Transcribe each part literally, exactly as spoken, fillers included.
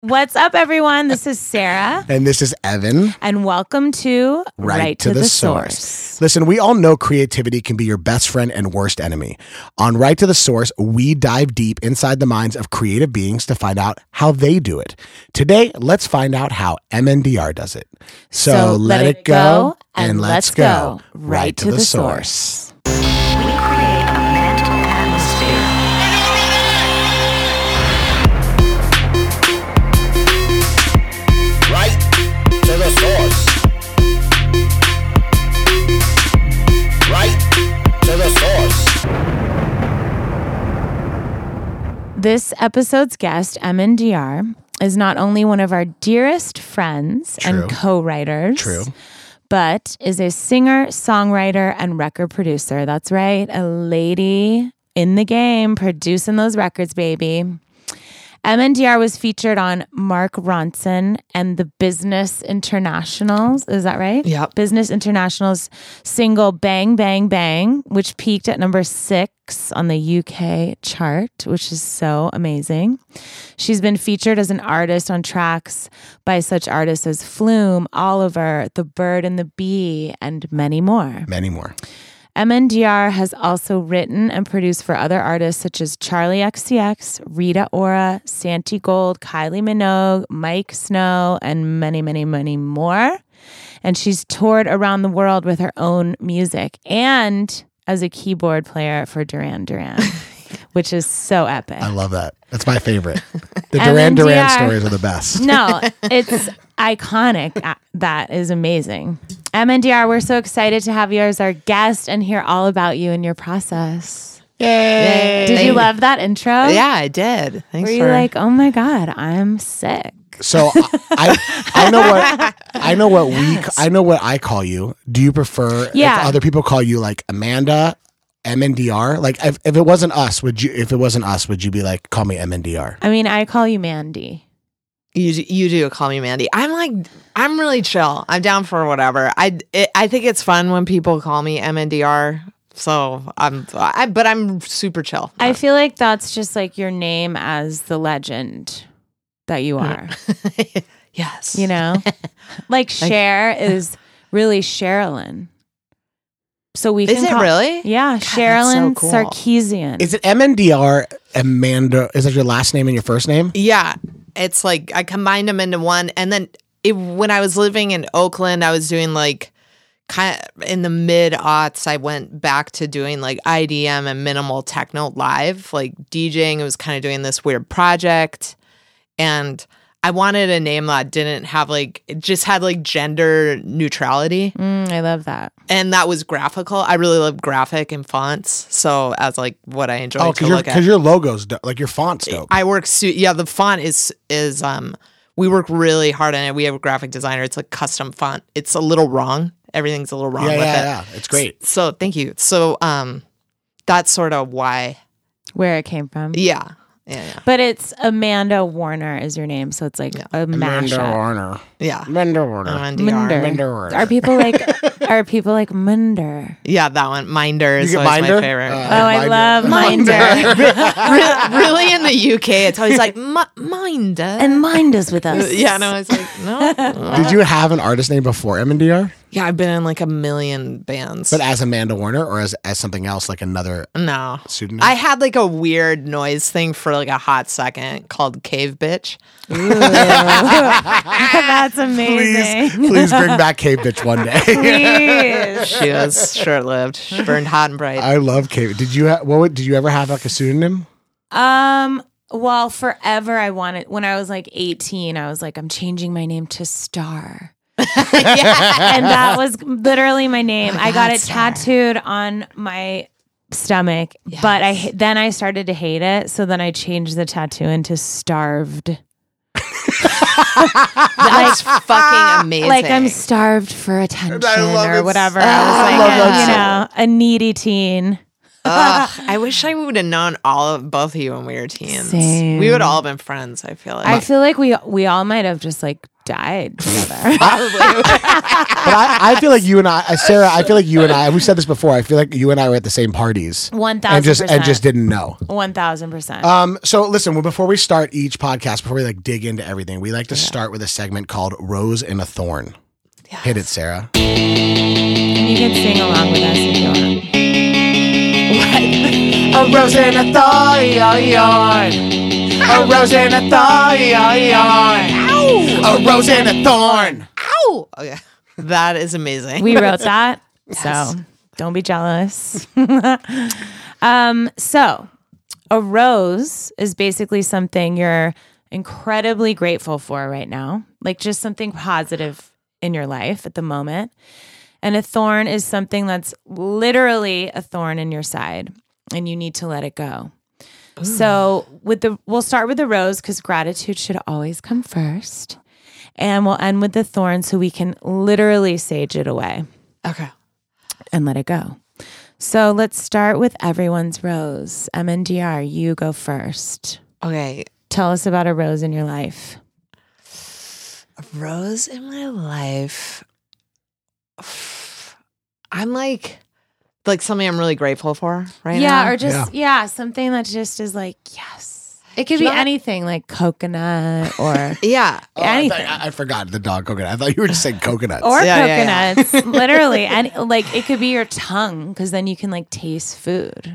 What's up, everyone? This is Sarah. And this is Evan. And welcome to Right, right to, to, the, the source. source. Listen, we all know creativity can be your best friend and worst enemy. On Right to the Source, we dive deep inside the minds of creative beings to find out how they do it. Today, let's find out how M N D R does it. So, So let, it go and let's go right to the source. We create a mental atmosphere. Right to the source. Right to the source. This episode's guest, M N D R, is not only one of our dearest friends True. and co-writers, True. but is a singer, songwriter, and record producer. That's right, a lady in the game producing those records, baby. M N D R was featured on Mark Ronson and the Business International's, is that right? Yep. Business International's single Bang Bang Bang, which peaked at number six on the U K chart, which is so amazing. She's been featured as an artist on tracks by such artists as Flume, Oliver, The Bird and the Bee, and many more. Many more. M N D R has also written and produced for other artists such as Charlie X C X, Rita Ora, Santi Gold, Kylie Minogue, Mike Snow, and many, many, many more. And she's toured around the world with her own music and as a keyboard player for Duran Duran, which is so epic. I love that. That's my favorite. The M Duran N D R Duran stories are the best. No, it's iconic. Uh, That is amazing. M N D R, we're so excited to have you as our guest and hear all about you and your process. Yay! Did you love that intro? Yeah, I did. Thanks Were you for like, oh my God, I'm sick? So I, I know what I know what we I know what I call you. Do you prefer Yeah. if other people call you like Amanda, M N D R? Like if, if it wasn't us, would you if it wasn't us, would you be like call me M N D R? I mean, I call you Mandy. you. You do call me Mandy. I'm like, I'm really chill. I'm down for whatever. I it, I think it's fun when people call me M N D R. So I'm, I, but I'm super chill. I feel like that's just like your name as the legend that you are. Yes. You know, like Cher is really Sherilyn. So we can Is it call- really? Yeah, that's Sherilyn so cool. Sarkeesian. Is it M N D R Amanda? Is that your last name and your first name? Yeah. It's like I combined them into one. And then it, when I was living in Oakland, I was doing like kind of in the mid aughts, I went back to doing like I D M and minimal techno live, like DJing. I was kind of doing this weird project. And I wanted a name that didn't have like, it just had like gender neutrality. Mm, I love that. And that was graphical. I really love graphic and fonts. So as like what I enjoy Oh, to because your look at. because your logo's dope. Like your font's dope. I work, su- yeah, the font is, is, um, we work really hard on it. We have a graphic designer. It's a custom font. It's a little wrong. Everything's a little wrong yeah, with yeah, it. yeah. It's great. So thank you. So, um, that's sort of why. Where it came from. Yeah. Yeah. Yeah. But it's Amanda Warner is your name, so it's like a Amanda mashup. Warner. Yeah. Amanda Warner. M N D R. Minder. Amanda Warner. Are people like are people like Minder? Yeah, that one. Minder is You get always Minder? my favorite. Uh, Oh, I Minder. love Minder. Re- really in the U K, it's always like M- Minder. And Minder's with us. yeah, no, I was like, no. Did you have an artist name before M N D R? Yeah, I've been in like a million bands. But as Amanda Warner or as, as something else, like another no. pseudonym? I had like a weird noise thing for like a hot second called Cave Bitch. That's please, amazing. please bring back Cave Bitch one day. Please. She was short lived. She burned hot and bright. I love Cave. Did you ha- what would, did you ever have like a pseudonym? Um, well, forever I wanted when I was like eighteen, I was like, I'm changing my name to Star. And that was literally my name. I got God, it Star. tattooed on my stomach, but I h- then I started to hate it, so then I changed the tattoo into Starved. That's fucking amazing. Like I'm starved for attention love or it. whatever. I I was love like, that you so know, a needy teen. Ugh, I wish I would have known all of both of you when we were teens. Same. We would all have been friends, I feel like. I feel like we we all might have just like died together. But I, I feel like you and I, uh, Sarah, I feel like you and I, we said this before, I feel like you and I were at the same parties. One And thousand just, and percent. just didn't know. One thousand percent. Um, so listen, well, before we start each podcast, before we like dig into everything, we like to start with a segment called Rose and a Thorn. Hit it, Sarah. You can sing along with us if you want. A rose and a thorn. A rose and a thorn. A rose and a thorn. Ow! Okay. That is amazing. We wrote that, so don't be jealous. um, so, a rose is basically something you're incredibly grateful for right now, like just something positive in your life at the moment. And a thorn is something that's literally a thorn in your side, and you need to let it go. Ooh. So, with the we'll start with the rose because gratitude should always come first. And we'll end with the thorn so we can literally sage it away. Okay. And let it go. So let's start with everyone's rose. M N D R, you go first. Okay. Tell us about a rose in your life. A rose in my life. I'm like, like something I'm really grateful for right yeah, now. or just, yeah. yeah, something that just is like, yes. It could be Not- anything like coconut or Yeah. Oh, I, anything. thought, I, I forgot the dog coconut. I thought you were just saying coconuts. Or Yeah, yeah, coconuts, literally. And like, it could be your tongue because then you can like taste food.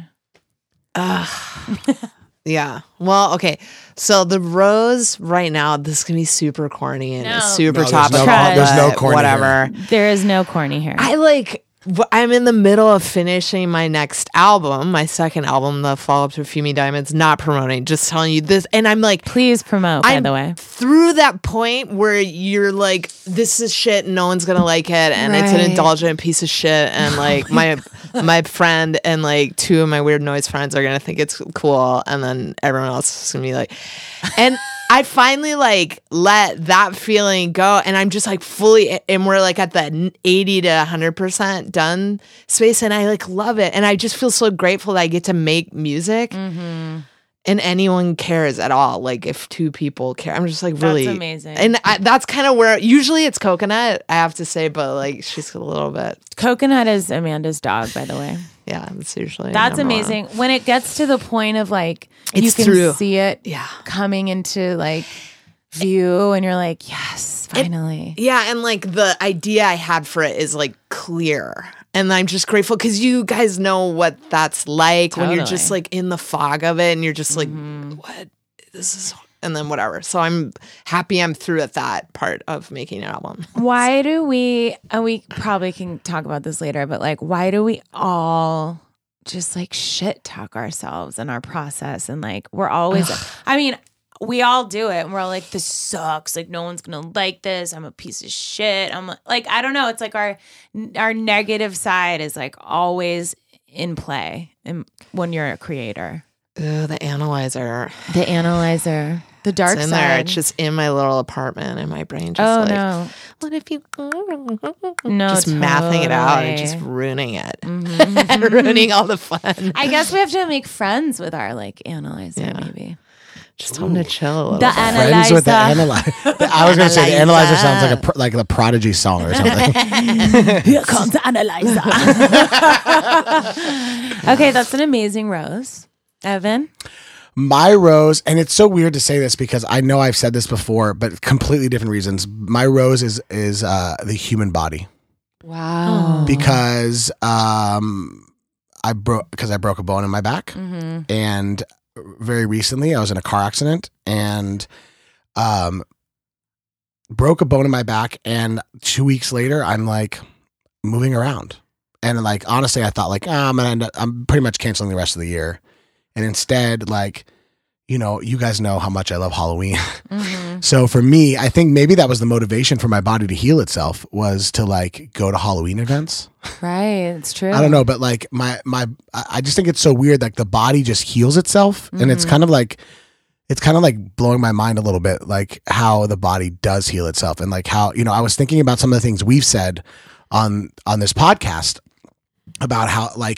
Yeah. Well, okay. So the rose right now, this is gonna be super corny and No. super No, there's topical. no- there's no but corny whatever. There is no corny here. I like. w- I'm in the middle of finishing my next album, my second album, the follow up to Fumi Diamonds. Not promoting, just telling you this. And I'm like, Please promote, by I'm the way. through that point where you're like, this is shit and no one's gonna like it, and it's an Right. indulgent piece of shit, and like my my friend and like two of my weird noise friends are gonna think it's cool, and then everyone else is gonna be like, and I finally like let that feeling go, and I'm just like fully, and we're like at that eighty to one hundred percent done space, and I like love it, and I just feel so grateful that I get to make music. Mm-hmm. And anyone cares at all. Like if two people care, I'm just like really That's amazing. And I, that's kind of where usually it's coconut, I have to say, but like she's a little bit, Coconut is Amanda's dog, by the way. yeah, it's usually That's number one. amazing. When it gets to the point of like you It's can through. see it Yeah. coming into like view and you're like, yes, It- finally. Yeah, and like the idea I had for it is like clear. And I'm just grateful because you guys know what that's like when you're just Totally. like in the fog of it and you're just like, what? This is, and then whatever. So I'm happy I'm through at that part of making an album. Why do we, and we probably can talk about this later, but like, why do we all just like shit talk ourselves in our process? And like, we're always, I mean, we all do it and we're all like, this sucks. Like, no one's going to like this. I'm a piece of shit. I'm like, I don't know. It's like our, our negative side is like always in play in, when you're a creator. Ugh, the analyzer. The analyzer, the dark It's in side. there. It's just in my little apartment, and my brain just oh like, no. what if you No, just mathing it out and totally. just ruining it Mhm. and ruining all the fun. I guess we have to make friends with our like analyzer, Yeah. maybe. Just tell them to chill a little The bit. analyzer. Friends with the analyzer. I was going to say the analyzer Analyzer. sounds like a pro- like the Prodigy song or something. Here comes the analyzer. Okay, that's an amazing rose. Evan? My rose, and it's so weird to say this because I know I've said this before, but completely different reasons. My rose is is uh, the human body Wow. because um, I broke because I broke a bone in my back, Mm-hmm. and very recently I was in a car accident and um, broke a bone in my back, and two weeks later I'm like moving around, and like honestly I thought like ah, I'm gonna end up, I'm pretty much canceling the rest of the year. And instead, like, you know, you guys know how much I love Halloween. Mm-hmm. So for me, I think maybe that was the motivation for my body to heal itself was to like go to Halloween events. Right, it's true. I don't know, but like my, my, I I just think it's so weird. Like the body just heals itself. And it's Mhm. kind of like, it's kind of like blowing my mind a little bit, like how the body does heal itself. And like how, you know, I was thinking about some of the things we've said on, on this podcast about how like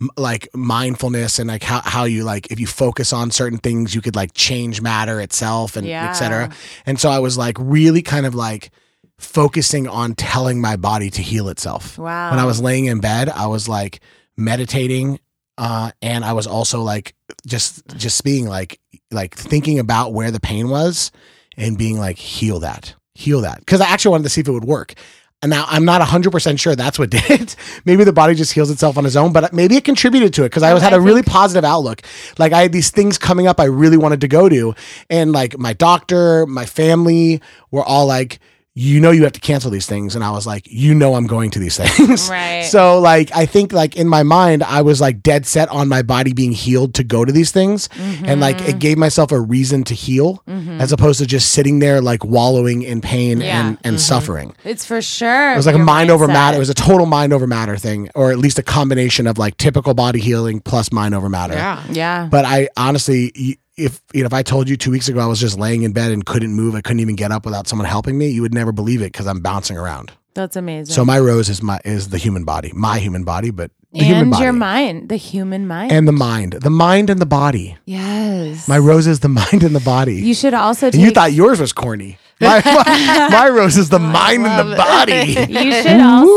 m- like mindfulness and like how, how you like, if you focus on certain things, you could like change matter itself and Yeah. et cetera. And so I was like really kind of like focusing on telling my body to heal itself. Wow. When I was laying in bed, I was like meditating, uh, and I was also like just just being like like thinking about where the pain was and being like, heal that, heal that. Because I actually wanted to see if it would work. And now I'm not one hundred percent sure that's what did it. Maybe the body just heals itself on its own, but maybe it contributed to it because I was had I a really think- positive outlook. Like I had these things coming up I really wanted to go to. And like my doctor, my family were all like, you know, you have to cancel these things. And I was like, you know, I'm going to these things. Right. So like, I think like in my mind, I was like dead set on my body being healed to go to these things. Mm-hmm. And like, it gave myself a reason to heal as opposed to just sitting there like wallowing in pain Yeah. and, and suffering. It's for sure. It was like a your mind over mindset. matter. It was a total mind over matter thing, or at least a combination of like typical body healing plus mind over matter. Yeah. Yeah. But I honestly, y- if you know, if I told you two weeks ago I was just laying in bed and couldn't move, I couldn't even get up without someone helping me, you would never believe it because I'm bouncing around. That's amazing. So my rose is my is the human body, my human body, but the human and body your mind, the human mind. and the mind, the mind and the body. yes. My rose is the mind and the body. You should also and take you thought yours was corny. My, my, my rose is the mind and the body. you should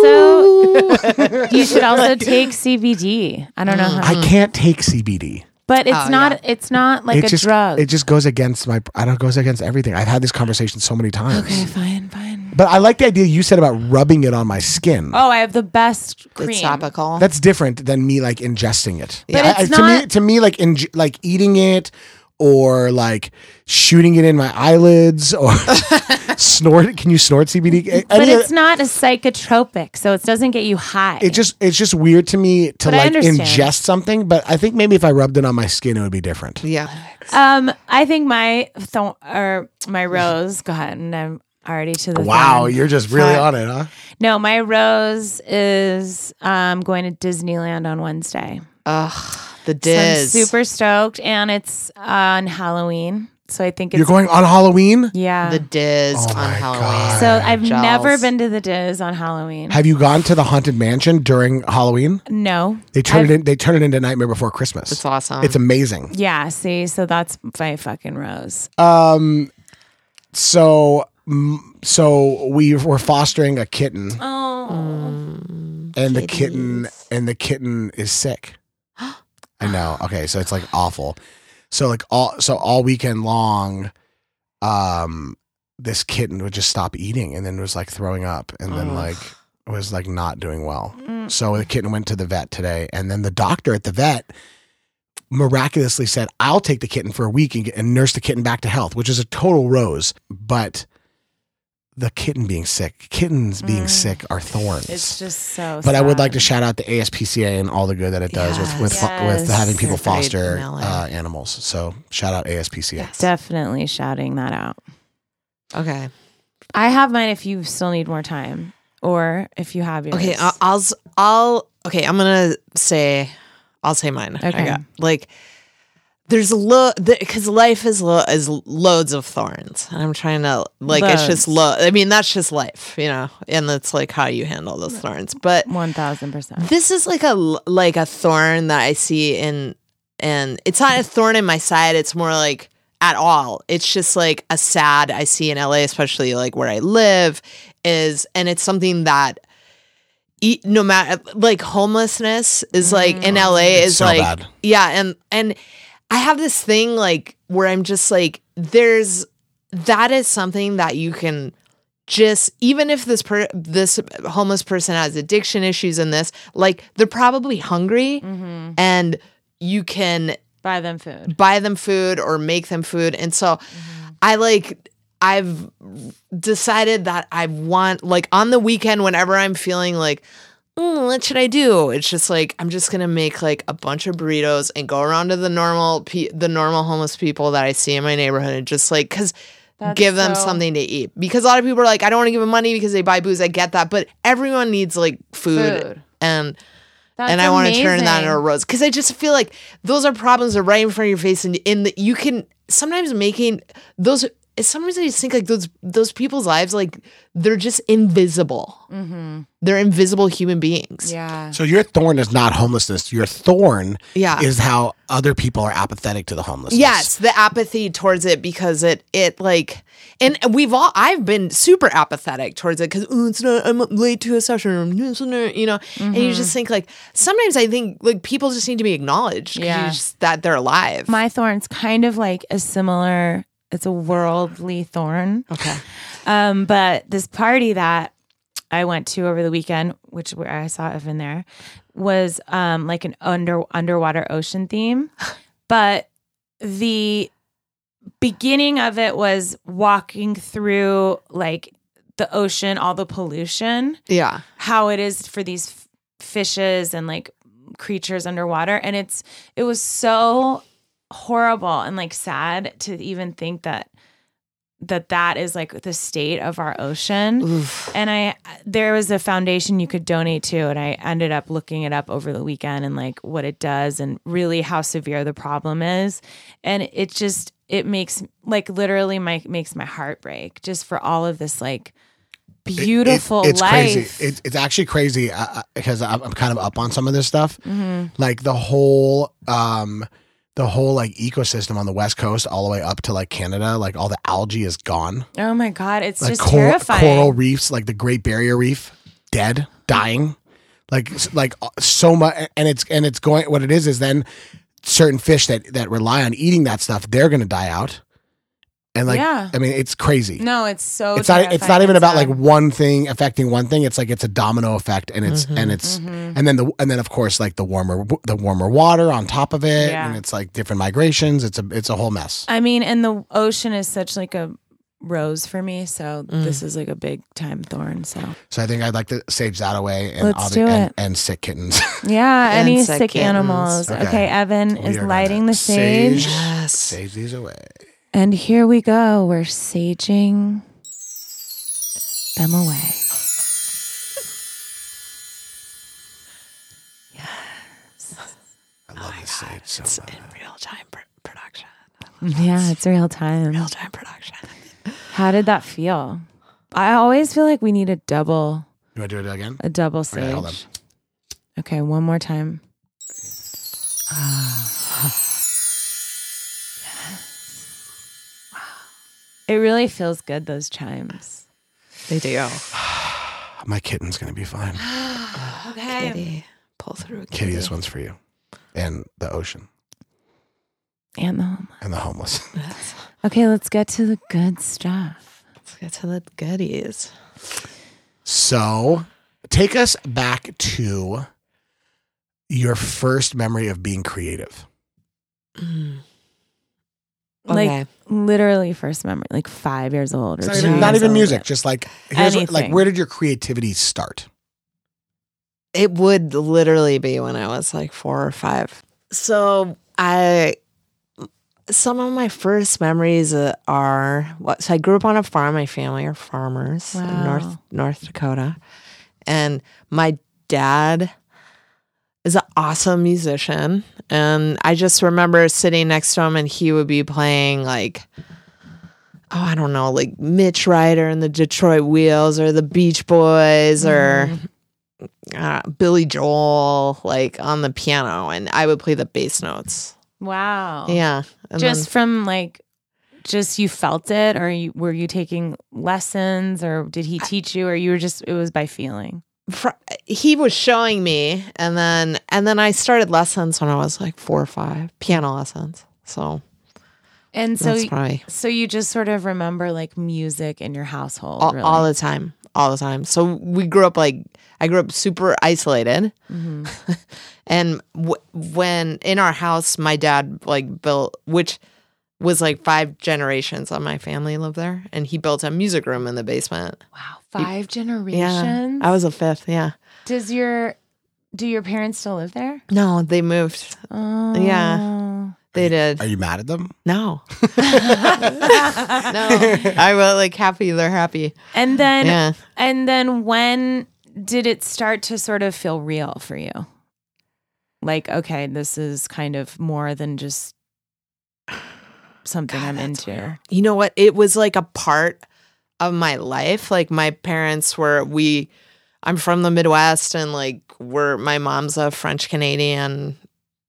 also you should also take C B D. I don't know how. I can't take C B D. But it's Oh, not yeah. it's not like it a just drug. it just goes against my I don't goes against everything. I've had this conversation so many times. okay, fine, fine. But I like the idea you said about rubbing it on my skin. Oh, I have the best cream. It's topical. That's different than me like ingesting it. But I- it's I- to me not- to me like inge- like eating it or like shooting it in my eyelids or snort it. Can you snort C B D? But Any of- it's not a psychotropic, so it doesn't get you high. it just it's just weird to me to But I like understand. ingest something, but I think maybe if I rubbed it on my skin it would be different. yeah. um I think my th- or my rose, go ahead, and I'm already to the Wow, thing. you're just really Fine. on it, huh? No, my rose is um going to Disneyland on Wednesday. Ugh. The So I'm Diz. super stoked, and it's on Halloween. So I think it's You're going on Halloween? yeah. The Diz Oh on my Halloween. God. so I've Gels. never been to the Diz on Halloween. Have you gone to the Haunted Mansion during Halloween? no. They turn I've- it in, they turn it into Nightmare Before Christmas. It's awesome. It's amazing. Yeah, see, so that's my fucking rose. Um, so mm, so we were fostering a kitten, Oh. and the kitten and the kitten is sick. I know. Okay, so it's like awful. So like all so all weekend long, um, this kitten would just stop eating and then was like throwing up and then Ugh. like was like not doing well. So the kitten went to the vet today, and then the doctor at the vet miraculously said, "I'll take the kitten for a week and, get, and nurse the kitten back to health," which is a total rose. But the kitten being sick, kittens being sick are thorns. It's just so but I would sad. like to shout out the A S P C A and all the good that it does with with, fo- with Yes. having people They're great foster in L A. uh, animals. So shout out A S P C A. Definitely shouting that out. okay. I have mine if you still need more time, or if you have yours. Okay. I'll, I'll, s- I'll, okay. I'm going to say, I'll say mine. I Okay. got- like, there's a lo because life is lo- is loads of thorns, and I'm trying to like it's just Loads. lo. I mean, that's just life, you know, and that's like how you handle those thorns. But One thousand percent. this is like a l- like a thorn that I see in, and it's not a thorn in my side. It's more like at all. It's just like a sad I see in L A, especially like where I live, is, and it's something that. E- no matter like homelessness is like in L A It's is so like bad. yeah, and and I have this thing like where I'm just like there's that is something that you can just even if this per this homeless person has addiction issues in this, like they're probably hungry and you can Buy them food. buy them food or make them food. And so I like I've decided that I want like on the weekend whenever I'm feeling like mm, what should I do? It's just like I'm just gonna make like a bunch of burritos and go around to the normal pe- the normal homeless people that I see in my neighborhood and just like because That's give them so- something to eat because a lot of people are like I don't want to give them money because they buy booze. I get that, but everyone needs like food, Food. and That's and I want to turn that amazing. into a rose because I just feel like those are problems that are right in front of your face, and in the you can sometimes making those sometimes I just think like those those people's lives, like they're just invisible. Mm-hmm. They're invisible human beings. Yeah. So your thorn is not homelessness. Your thorn Yeah. is how other people are apathetic to the homelessness. Yes, the apathy towards it because it it like and we've all I've been super apathetic towards it because oh, it's not I'm late to a session, you know, and you just think like sometimes I think like people just need to be acknowledged 'cause Yeah. you just, that they're alive. My thorn's kind of like a similar, it's a worldly thorn. okay. Um, but this party that I went to over the weekend, which where I saw Evan there, was um like an under underwater ocean theme. But the beginning of it was walking through like the ocean, all the pollution, Yeah. how it is for these f- fishes and like creatures underwater, and it's it was so horrible and like sad to even think that that that is like the state of our ocean. Oof. And I there was a foundation you could donate to, and I ended up looking it up over the weekend and like what it does and really how severe the problem is. And it just it makes like literally my makes my heart break just for all of this like It- it- beautiful it's life. crazy. It, it's actually crazy uh, because I'm, I'm kind of up on some of this stuff. Like the whole, um, the whole like ecosystem on the West Coast, all the way up to like Canada, like all the algae is gone. Oh my God, it's Like just coral, terrifying. coral reefs, like the Great Barrier Reef, dead, dying. Like s- like uh, so much, and it's and it's going. What it is is then certain fish that that rely on eating that stuff, they're going to die out. And like, Yeah. I mean, it's crazy. No, it's so it's not it's not terrifying even and about like sad. one thing affecting one thing. It's like it's a domino effect, and it's Mm-hmm. and it's and then the and then of course like the warmer the warmer water on top of it, Yeah. and it's like different migrations. It's a it's a whole mess. I mean, and the ocean is such like a rose for me, so this is like a big time thorn. So So I think I'd like to sage that away and Let's obvi- do and, it. and sick kittens. yeah, And any sick sick kittens. animals. Okay. Okay, Evan We is are lighting gonna the sage. sage- Yes. Sage these away. And here we go. We're saging them away. I love this sage so It's much. in real time pr- production. Yeah, it's real time. Real time production. How did that feel? I always feel like we need a double, You want to do it again? a double sage. Okay, hold on. Okay, one more time. It really feels good, those chimes. They do. My kitten's gonna be fine. Okay. Kitty. Pull through. Kitty, this one's for you, and the ocean And the home. and the homeless. Okay, let's get to the good stuff. Let's get to the goodies. So, take us back to your first memory of being creative. Like Okay. literally first memory, like five years old or It's not two even, not years even old. music, just like here's what, like Anything. where did your creativity start? It would literally be when I was like four or five. So I, some of my first memories uh, are what. So I grew up on a farm. My family are farmers in Wow. North North Dakota, and my dad is an awesome musician. And I just remember sitting next to him, and he would be playing like, oh, I don't know, like Mitch Ryder and the Detroit Wheels, or the Beach Boys, or uh, Billy Joel, like on the piano, and I would play the bass notes. Wow. Yeah, and Just then- from like, just you felt it, or you, were you taking lessons, or did he teach you, or you were just, it was by feeling? fr- he was showing me, and then and then I started lessons when I was like four or five, piano lessons. So And so, that's probably so you just sort of remember like music in your household, all, really. all the time, all the time. So we grew up like I grew up super isolated, Mm-hmm. and w- when in our house, my dad like built, which was like five generations of my family lived there, and he built a music room in the basement. Wow, five Yeah, generations. I was a fifth. Yeah, Does your do your parents still live there? no, they moved. Oh, Yeah. They did. Are you mad at them? No. No. I was like happy they're happy. And then, Yeah. and then, when did it start to sort of feel real for you? Like, okay, this is kind of more than just something I'm into. You know what? It was like a part of my life. Like my parents were, we, I'm from the Midwest and like we're, my mom's a French Canadian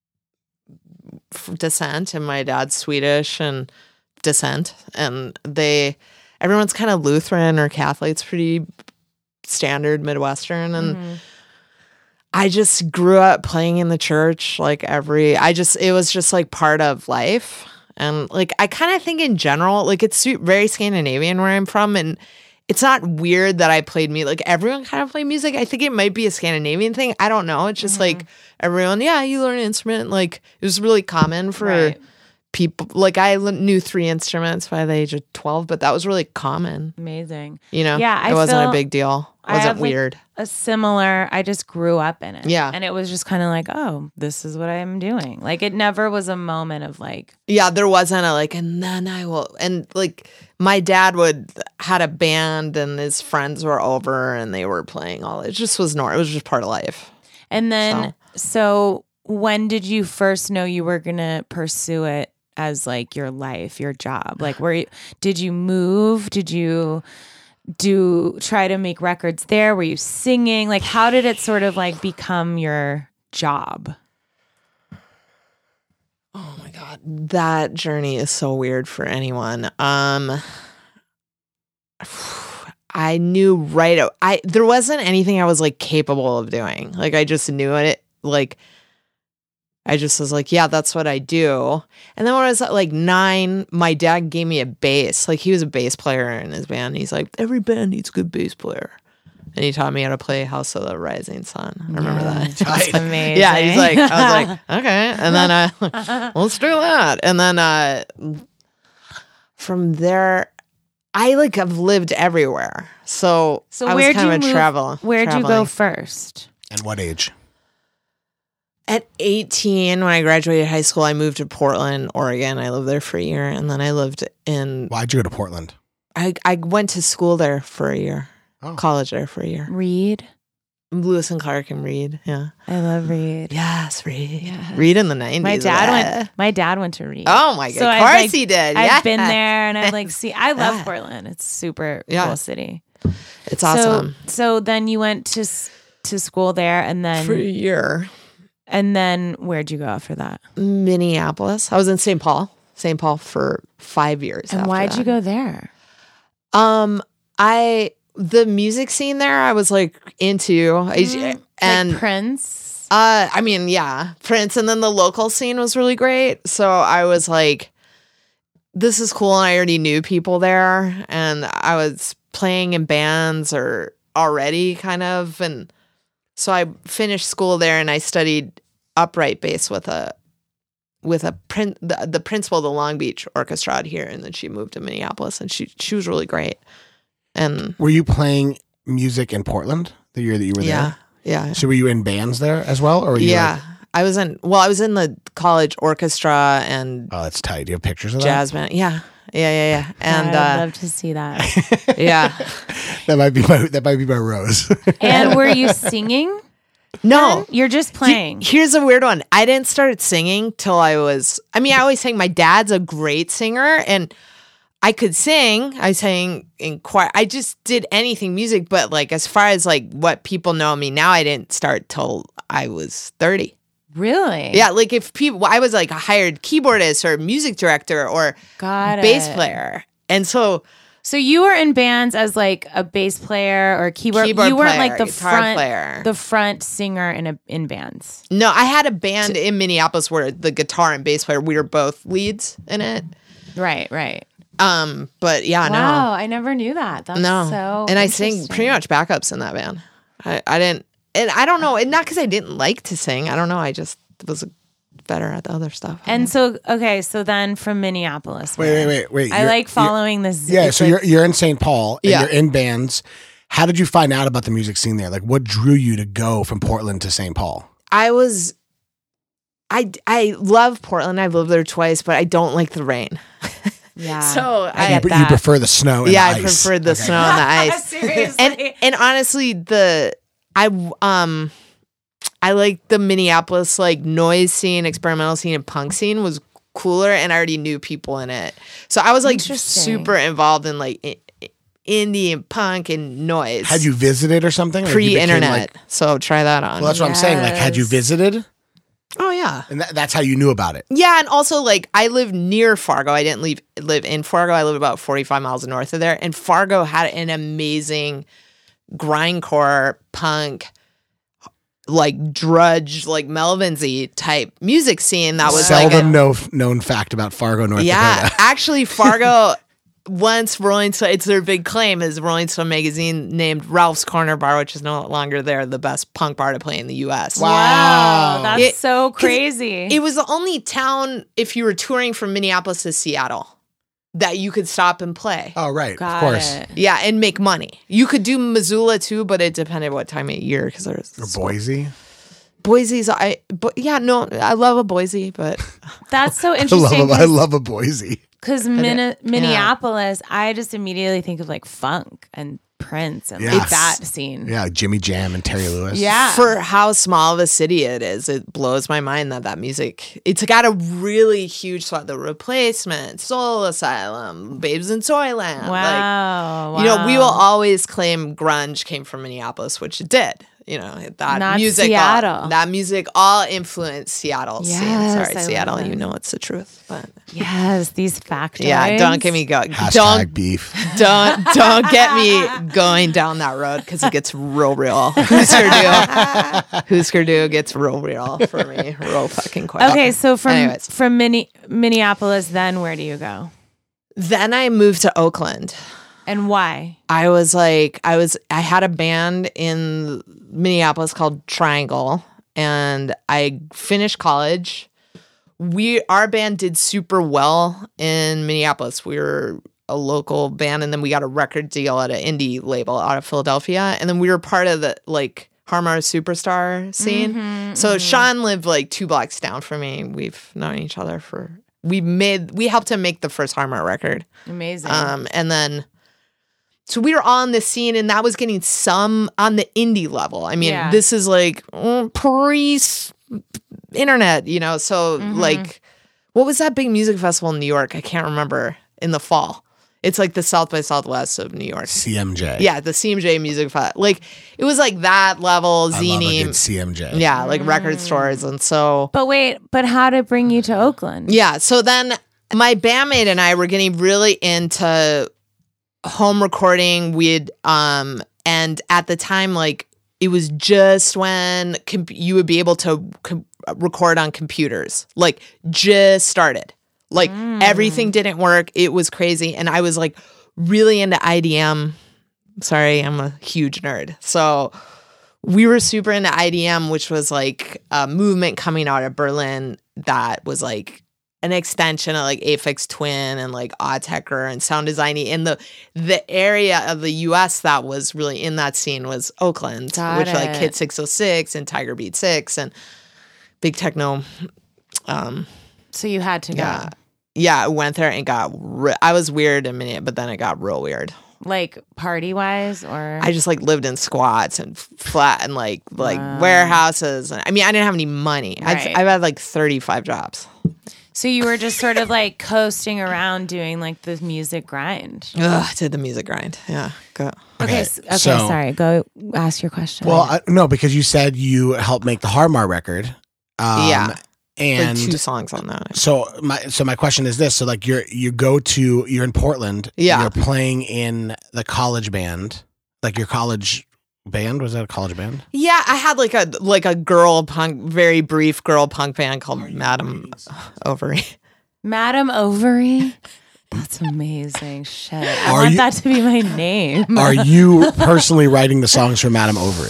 descent and my dad's Swedish and descent. And they, everyone's kind of Lutheran or Catholic. It's pretty standard Midwestern. And mm-hmm. I just grew up playing in the church like every, I just, it was just like part of life. And like, I kind of think in general, like it's very Scandinavian where I'm from. And it's not weird that I played music. Like everyone kind of played music. I think it might be a Scandinavian thing. I don't know. It's just mm-hmm. like everyone, yeah, you learn an instrument. Like it was really common for right. people. Like I knew three instruments by the age of twelve, but that was really common. Amazing. You know, yeah, I it wasn't feel, a big deal. It wasn't I have, weird. Like, a similar, I just grew up in it. Yeah. And it was just kind of like, oh, this is what I'm doing. Like it never was a moment of like. Yeah, there wasn't a like, and then I will. And like my dad would had a band and his friends were over and they were playing all. It just was normal. It was just part of life. And then, so, so when did you first know you were going to pursue it as like your life, your job? Like where you, did you move? Did you do try to make records there? Were you singing? Like how did it sort of like become your job? Oh my God. That journey is so weird for anyone. Um I knew right I there wasn't anything I was like capable of doing. Like I just knew it. Like I just was like, yeah, that's what I do. And then when I was like nine, my dad gave me a bass. Like he was a bass player in his band. He's like, every band needs a good bass player. And he taught me how to play House of the Rising Sun. I remember yeah, that. That's amazing. Yeah, he's like, I was like, okay. And then uh, let's do that. And then uh, from there, I like have lived everywhere. So, so I was kind you of a move, travel. Where'd traveling. you go first? And what age? At eighteen, when I graduated high school, I moved to Portland, Oregon. I lived there for a year. And then I lived in... Why'd you go to Portland? I, I went to school there for a year. Oh. College there for a year. Reed? Lewis and Clark and Reed, yeah. I love Reed. Yes, Reed. Yes. Reed in the nineties. My dad yeah. went My dad went to Reed. Oh my God. So of course like, he did. I've yeah. been there and I've like see I love Yeah. Portland. It's super Yeah. cool city. It's awesome. So, so then you went to to school there and then For a year. And then where'd you go after that? Minneapolis. I was in Saint Paul. Saint Paul for five years. And after why'd that. you go there? Um, I the music scene there I was like into. Mm, and like Prince. Uh I mean, yeah. Prince, and then the local scene was really great. So I was like, this is cool. And I already knew people there. And I was playing in bands or already kind of, and so I finished school there and I studied upright bass with a with a prin- the, the principal of the Long Beach Orchestra out here, and then she moved to Minneapolis and she she was really great. And were you playing music in Portland the year that you were yeah, there? Yeah. So were you in bands there as well, or were you yeah? Like, I was in well, I was in the college orchestra and oh, that's tight. Do you have pictures of jazz that? band. Yeah, yeah, yeah, yeah. And I'd uh, love to see that. yeah, that might be my that might be my rose. And were you singing? No, then? You're just playing. Here's a weird one. I didn't start singing till I was, I mean, I always sang, my dad's a great singer and I could sing. I sang in choir. I just did anything music, but like as far as like what people know me now, I didn't start till I was thirty. Really? Yeah, like if people, I was like a hired keyboardist or music director or Got bass it. player. And so So you were in bands as like a bass player or keyboard. Keyboard you weren't player, like the guitar front player. the front singer in a in bands. No, I had a band in Minneapolis where the guitar and bass player, we were both leads in it. Right, right. Um, but yeah, Wow, I never knew that. That's no, no. so And I sang interesting. pretty much backups in that band. I, I didn't, and I don't know, and not because I didn't like to sing. I don't know. I just was better at the other stuff. And so, okay, so then from Minneapolis. Wait, wait, wait, wait. I You're- like following this. Yeah, it's so like- you're you're in Saint Paul and Yeah. you're in bands. How did you find out about the music scene there? Like, what drew you to go from Portland to Saint Paul? I was, I, I love Portland. I've lived there twice, but I don't like the rain. Yeah. So I I, get you, that. you prefer the snow and yeah, the I ice. prefer the Okay. snow and the ice. Seriously. and and honestly, the I um I like the Minneapolis like noise scene, experimental scene, and punk scene was cooler, and I already knew people in it. So I was like Interesting. super involved in like I- I- indie and punk and noise. Had you visited or something? Or you became, pre-internet? like- so try that on. well, that's what I'm saying. Like, had you Yes. visited? oh yeah. And that, that's how you knew about it. Yeah, and also like I live near Fargo. I didn't leave live in Fargo. I live about forty-five miles north of there. And Fargo had an amazing grindcore punk, like drudge, like Melvin-y type music scene that was like Seldom a, know, known fact about Fargo, North yeah. Dakota. Actually, Fargo. Once Rolling Stone, it's their big claim is Rolling Stone magazine named Ralph's Corner Bar, which is no longer there, the best punk bar to play in the U S. Wow, that's It- so crazy. It was the only town, if you were touring from Minneapolis to Seattle, that you could stop and play. Oh, right. Got of course. it. Yeah, and make money. You could do Missoula too, but it depended what time of year because there's Or Boise. Boise's. I, but yeah, no, I love a Boise, but That's so I love, interesting. a, I love a Boise. Because Minneapolis, I just immediately think of like funk and Prince and like Yes. that scene. Yeah, Jimmy Jam and Terry Lewis. Yeah. for how small of a city it is, it blows my mind that that music. It's got a really huge spot. The Replacement, Soul Asylum, Babes in Toyland. Like, Wow. you know, we will wow. always claim grunge came from Minneapolis, which it did. You know, that Not music, Seattle. All, that music all influenced Seattle Yes, scene. I Sorry, love Seattle, that. you know it's the truth, but Yes, these factoids. yeah, don't get me going. Hashtag Don't beef. don't don't get me going down that road because it gets real, real. Husker Du, Husker Du gets real, real for me, real fucking quick. Okay, so from Anyways. from Minne- Minneapolis, then where do you go? Then I moved to Oakland. And why? I was like, I was, I had a band in Minneapolis called Triangle, and I finished college. We, our band did super well in Minneapolis. We were a local band, and then we got a record deal at an indie label out of Philadelphia, and then we were part of the like Harmar Superstar scene. So Sean lived like two blocks down from me. We've known each other for. We made, we helped him make the first Harmar record. Amazing. Um, and then, so we were on the scene, and that was getting some on the indie level. I mean, Yeah. this is like mm, pre internet, you know. So Mm-hmm. like, what was that big music festival in New York? I can't remember. In the fall, it's like the South by Southwest of New York. C M J. Yeah, the C M J Music Fest. Like it was like that level. I love a Zine. good C M J. Yeah, like record stores, and so. but wait, but how did it bring you to Oakland? Yeah. So then my bandmate and I were getting really into home recording. We'd, um, and at the time, like it was just when comp- you would be able to com- record on computers, like just started. Like everything didn't work. It was crazy. And I was like really into I D M. Sorry, I'm a huge nerd. So we were super into I D M, which was like a movement coming out of Berlin that was like an extension of like Aphex Twin and like Autechre and sound designy. And the the area of the U S that was really in that scene was Oakland, Got which like it. Kit six oh six and Tiger Beat six and big techno. Um, So you had to go. yeah, yeah, I went there and got. Re- I was weird a minute, but then it got real weird. Like party wise, or I just like lived in squats and f- flat and like like Wow. warehouses. And I mean, I didn't have any money. I've, Right. I've had like thirty-five jobs. so you were just sort of like coasting around doing like the music grind. Ugh, did the music grind. Yeah, go. Okay, s- okay, so- sorry. Go ask your question. Well, I, no, because you said you helped make the Harmar record. Um, Yeah. And Like two songs on that. so my so my question is this: so like you're you go to you're in Portland. Yeah. You're playing in the college band, like your college band. Was that a college band? Yeah, I had like a like a girl punk, very brief girl punk band called Madam Ovary. Madam Ovary. That's amazing. Shit. I Are want you- that to be my name. Are you personally writing the songs for Madame Ovary?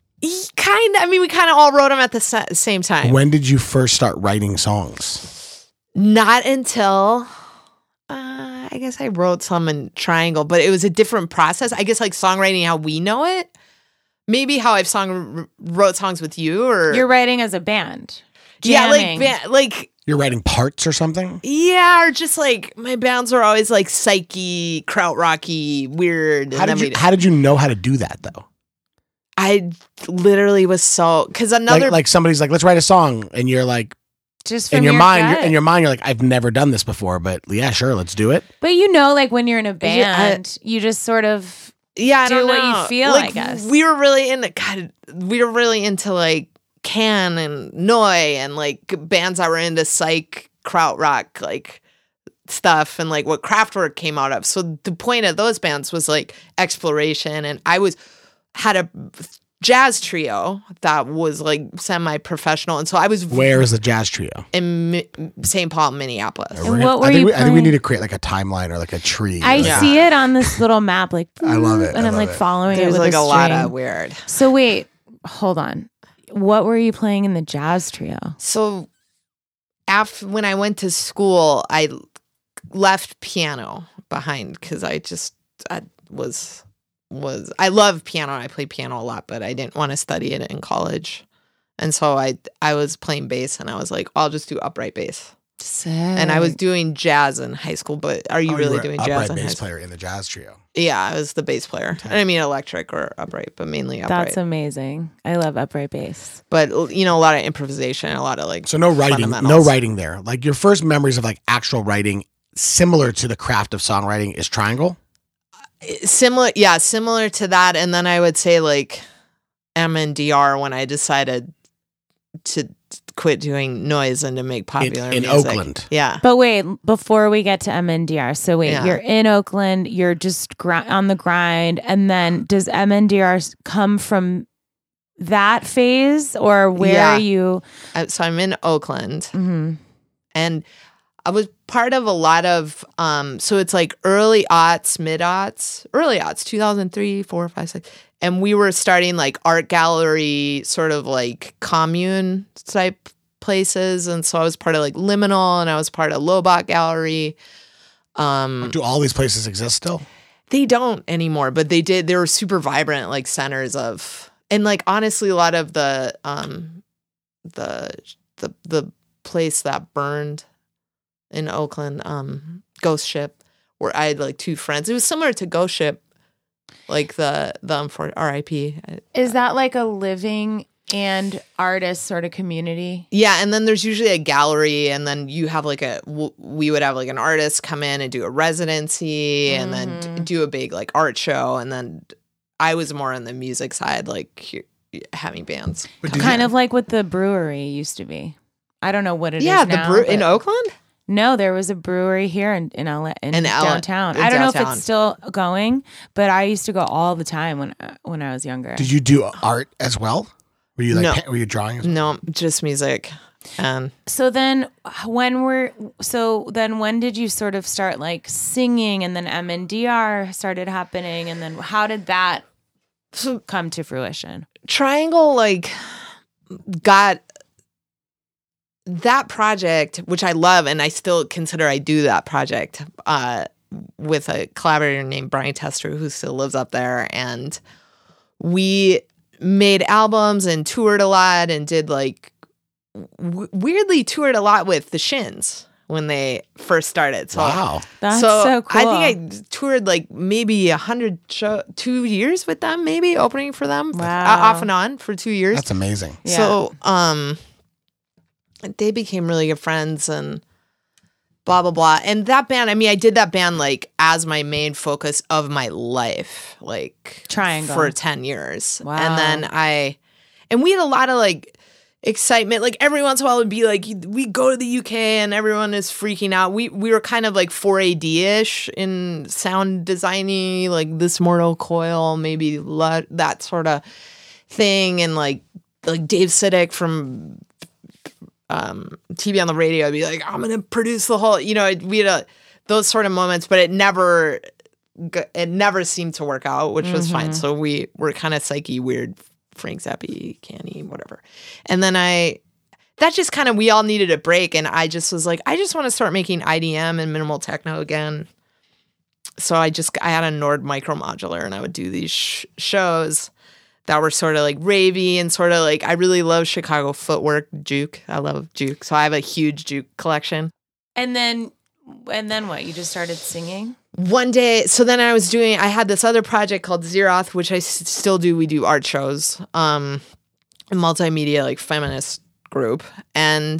Kind of. I mean, we kind of all wrote them at the sa- same time. When did you first start writing songs? Not until uh, I guess I wrote some in Triangle, but it was a different process. I guess like songwriting how we know it. Maybe how I've song wrote songs with you, or You're writing as a band. yeah, like Jamming. ba- like You're writing parts or something? yeah, or just like my bands were always like psyche, krautrocky, weird. How and did then you we How did you know how to do that though? I literally was so because another Like, like somebody's like, let's write a song, and you're like, Just from in your, your mind, gut. you're, in your mind, you're like, I've never done this before, but yeah, sure, let's do it. But you know, like when you're in a Yeah, I- band, you just sort of Yeah, I do don't what you know. feel, Like, I guess. we were really into God. We were really into like Can and Noi and like bands that were into psych, krautrock, like stuff, and like what Kraftwerk came out of. So the point of those bands was like exploration, and I was had a jazz trio that was like semi-professional, and so I was Where is the jazz trio? in Mi- Saint Paul, Minneapolis. And We're gonna- what were I think you we, I think we playing? need to create like a timeline or like a tree. I Like, Yeah. see it on this little map, like I love it. and I I'm love like it. following There's it with like a a lot string. of weird. So wait, hold on. What were you playing in the jazz trio? So after when I went to school, I left piano behind because I just I was was I love piano. I played piano a lot, but I didn't want to study it in college, and so I I was playing bass, and I was like, I'll just do upright bass. Sick. And I was doing jazz in high school, but are you Oh, really were doing an jazz upright in high bass school? player in the jazz trio. Yeah, I was the bass player. I didn't mean electric or upright, but mainly upright. That's amazing. I love upright bass. but you know, a lot of improvisation, a lot of like So no writing, no fundamentals. writing there. Like your first memories of like actual writing, similar to the craft of songwriting, is Triangle. Similar, yeah, similar to that. And then I would say like M N D R when I decided to quit doing noise and to make popular in music. Oakland. Yeah. But wait, before we get to M N D R, so wait, Yeah. you're in Oakland, you're just gr- on the grind, and then does M N D R come from that phase, or where Yeah. are you? Uh, So I'm in Oakland, Mhm. and I was part of a lot of, um, so it's like early aughts, mid aughts, early aughts, two thousand three, four, five, six. And we were starting like art gallery, sort of like commune type places. And so I was part of like Liminal, and I was part of Lobot Gallery. Um, Do all these places exist still? They don't anymore, but they did. They were super vibrant, like centers of, and like honestly, a lot of the um, the the the place that burned in Oakland, um, Ghost Ship, where I had like two friends. It was similar to Ghost Ship, like the the unfor- R I P. Is that like a living and artist sort of community? Yeah, and then there's usually a gallery, and then you have like a w- we would have like an artist come in and do a residency, and then d- do a big like art show, and then I was more on the music side, like having bands. But do Kind you- of like what the brewery used to be. I don't know what it is Yeah, the now, brew in but- Oakland. No, there was a brewery here in in, L A, in, In L A downtown. in I don't know if downtown. it's still going, but I used to go all the time when uh, when I was younger. Did you do art as well? Were you like No. pa- were you drawing? As well? No, just music. And So then when were so then when did you sort of start like singing, and then M N D R started happening, and then how did that so come to fruition? Triangle like got that project, which I love, and I still consider I do that project uh, with a collaborator named Brian Tester, who still lives up there, and we made albums and toured a lot, and did like w- weirdly toured a lot with the Shins when they first started. So Wow. That's so, cool. I think I toured like maybe a hundred show, two years with them, maybe opening for them, Wow. uh, off and on for two years. That's amazing. Yeah. So, um, they became really good friends, and blah blah blah. And that band, I mean, I did that band like as my main focus of my life, like Triangle. for ten years. Wow. And then I, and we had a lot of like excitement. Like every once in a while, it'd be like we go to the U K and everyone is freaking out. We we were kind of like four A D ish in sound designing, like This Mortal Coil, maybe le- that sort of thing, and like like Dave Siddick from um, T V on the radio. I'd be like, I'm gonna produce the whole. You know, it- we had a, those sort of moments, but it never g- it never seemed to work out, which was fine. So we were kind of psyche weird. Frank Zappi, Canny, whatever. And then I, that just kind of, we all needed a break. And I just was like, I just want to start making I D M and minimal techno again. So I just, I had a Nord micromodular, and I would do these sh- shows that were sort of like ravey and sort of like, I really love Chicago footwork, juke. I love juke. So I have a huge juke collection. and then and then what? You just started singing? One day, so then I was doing, I had this other project called Zeroth, which I s- still do. We do art shows, um, a multimedia, like feminist group. And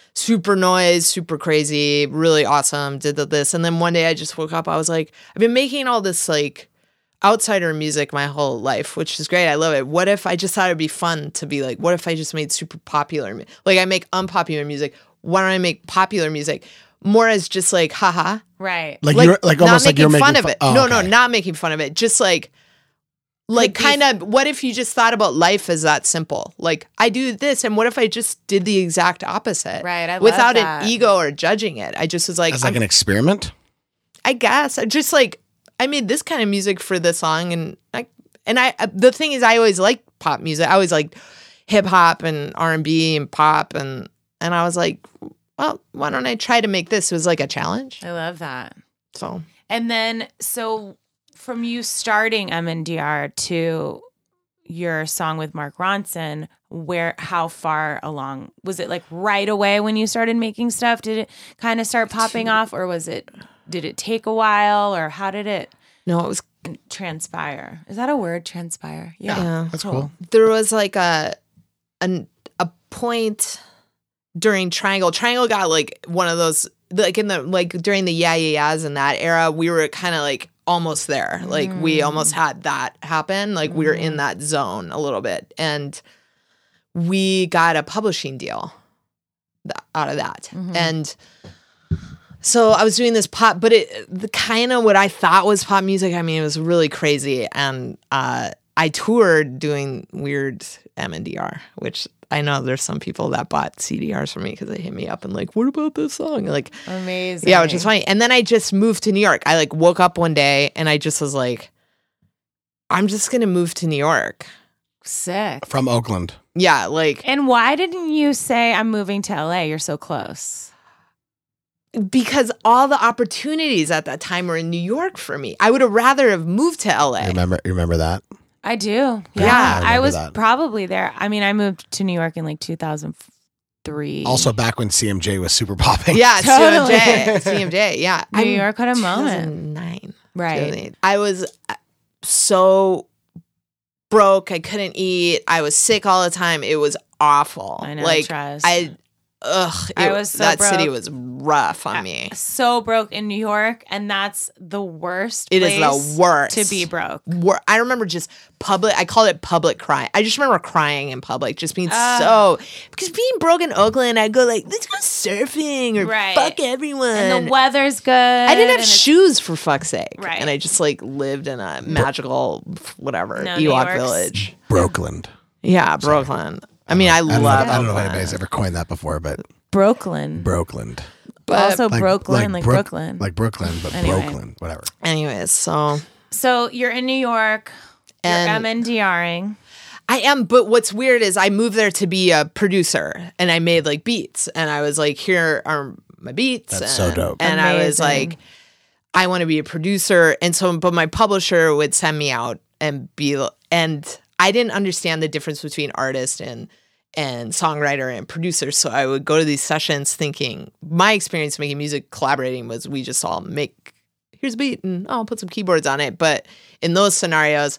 super noise, super crazy, really awesome, did the, this. And then one day I just woke up, I was like, I've been making all this like outsider music my whole life, which is great. I love it. What if I just thought it'd be fun to be like, what if I just made super popular, mu- like I make unpopular music. Why don't I make popular music more as just like, haha. Right. Like, Like, you're like not almost like making you're fun making of it. Oh, no, okay. no, not making fun of it. Just like, like Could be- kind of, what if you just thought about life as that simple? Like, I do this, and what if I just did the exact opposite? Right, I love without that. an ego or judging it. I just was like, As like I'm- an experiment. I guess I just like I made this kind of music for this song, and I and I the thing is I always liked pop music. I always liked hip hop and R and B and pop, and and I was like, well, why don't I try to make this? It was like a challenge. I love that. So And then, so from you starting M N D R to your song with Mark Ronson, where, how far along was it? Like right away when you started making stuff? Did it kind of start popping off, or was it? Did it take a while, or how did it no, it was transpire? Is that a word? Transpire? Yeah. yeah. That's cool. There was like a an a point during Triangle. Triangle got like one of those like in the like during the yeah yeah yeahs in that era. We were kind of like almost there. Like we almost had that happen. Like we were in that zone a little bit, and we got a publishing deal th- out of that. And so I was doing this pop, but it the kind of what I thought was pop music. I mean, it was really crazy, and uh, I toured doing weird M N D R, which I know there's some people that bought C D Rs for me because they hit me up and like, what about this song? Like, Amazing. yeah, which is funny. And then I just moved to New York. I like woke up one day and I just was like, I'm just gonna move to New York. Sick. From Oakland. Yeah, like And why didn't you say I'm moving to L A? You're so close. because all the opportunities at that time were in New York for me. I would have rather have moved to L A. You remember? You remember that? I do. Yeah. Yeah, I I, remember was that. probably there. I mean, I moved to New York in like two thousand three. Also, back when C M J was super popping. Yeah, Totally. C M J. C M J, yeah. New York had a moment. two thousand nine Right. two thousand eight. I was uh, so broke. I couldn't eat. I was sick all the time. It was awful. I know, Like, Trez. I, ugh. I it- was so that city broke. was rough on me. So broke in New York, and that's the worst. It is place the worst. to be broke. Wor- I remember just public, I called it public crying. I just remember crying in public, just being Ah. so, because being broke in Oakland, I'd go like, let's go surfing or Right. fuck everyone. And the weather's good. I didn't have and it's- shoes for fuck's sake. Right. And I just like lived in a magical, whatever, No, New Ewok York's- village. Brokeland. Yeah, Brooklyn. I mean, I, I don't, love know, I don't know if Brooklyn. anybody's ever coined that before, but Brookland. Brokeland. But Also Brooklyn, like, Brook- Brooklyn. Like Brooklyn, but Anyway. Brooklyn, whatever. anyways, so So you're in New York. You're And- MNDRing. I am, but what's weird is I moved there to be a producer and I made like beats and I was like, here are my beats. That's and, so dope. And I was Amazing. like, I want to be a producer. And so, but my publisher would send me out and be, and I didn't understand the difference between artist and, and songwriter and producer. So I would go to these sessions thinking my experience making music, collaborating was we just all make, here's a beat and oh, I'll put some keyboards on it. But in those scenarios,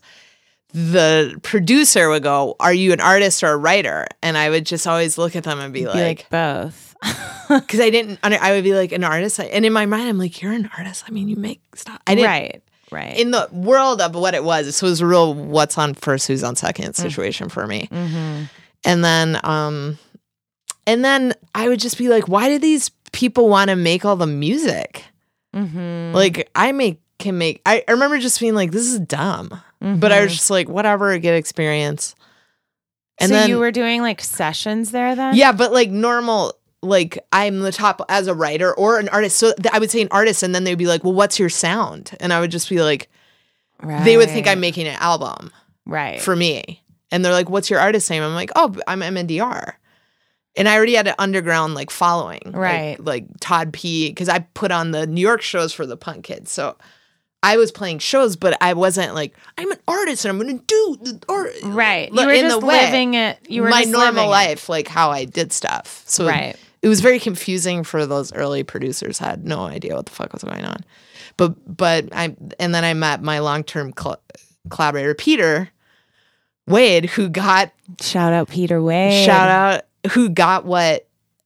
the producer would go, are you an artist or a writer? And I would just always look at them and be Be like, like both. because I didn't, under, I would be like, an artist. And in my mind, I'm like, you're an artist. I mean, you make stuff. I didn't, Right. Right. in the world of what it was, this was a real what's on first, who's on second situation for me. mm-hmm. And then, um, and then I would just be like, why do these people want to make all the music? Mm-hmm. Like, I make, can make, I, I remember just being like, this is dumb. But I was just like, whatever, get experience. And so then you were doing like sessions there then? yeah, but like normal, like I'm the top as a writer or an artist. So th- I would say an artist, and then they'd be like, well, what's your sound? And I would just be like, Right. they would think I'm making an album right. for me. And they're like, what's your artist name? I'm like, oh, I'm M N D R. And I already had an underground like following. like- Right. Like, Todd P. Because I put on the New York shows for the punk kids. So I was playing shows, but I wasn't like, I'm an artist and I'm going to do the art. Right. Li- You were in just the way. living it. You were my just normal living it. life, like how I did stuff. So Right. it was very confusing for those early producers. I had no idea what the fuck was going on. But but I and then I met my long term cl- collaborator Peter Wade, who got Shout out Peter Wade. shout out who got what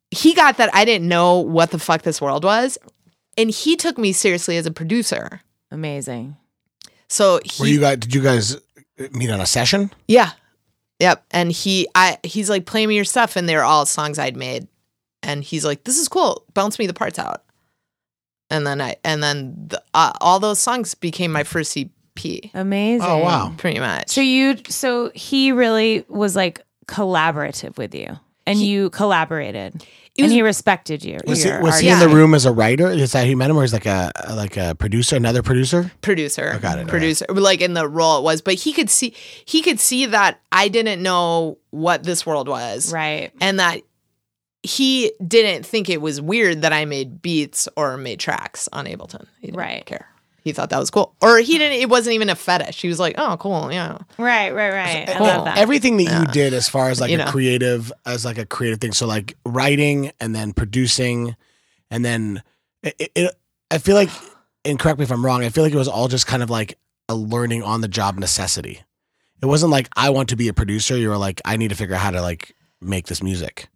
he got that I didn't know what the fuck this world was. And he took me seriously as a producer. Amazing. So he, Were you guys? Did you guys meet on a session? yeah, yep. And he, I, he's like, play me your stuff, and they're all songs I'd made. And he's like, this is cool. Bounce me the parts out. And then I, and then the, uh, all those songs became my first E P. Amazing. Oh wow! Pretty much. So you, so he really was like collaborative with you, and you collaborated, It was- and he respected you. Was he your was he in artistry. the room as a writer? Is that how you met him, or is like a like a producer, another producer? producer, I got it, producer, like in the role it was. But he could see, he could see that I didn't know what this world was, Right. and that he didn't think it was weird that I made beats or made tracks on Ableton. He didn't Right. care. He thought that was cool, or he didn't. It wasn't even a fetish. He was like, "Oh, cool, yeah." Right. Right. Right. I Well, love that. everything that you did as far as like You a know. creative, as like a creative thing. So like writing and then producing, and then it, it, I feel like, and correct me if I'm wrong, I feel like it was all just kind of like a learning on the job necessity. It wasn't like I want to be a producer. You were like, I need to figure out how to like make this music.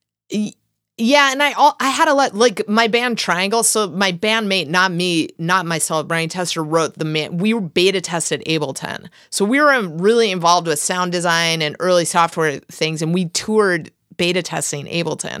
Yeah, and I all I had a lot like my band Triangle. So my bandmate, not me, not myself, Brian Tester wrote the man. We were beta tested Ableton, so we were um, really involved with sound design and early software things, and we toured beta testing Ableton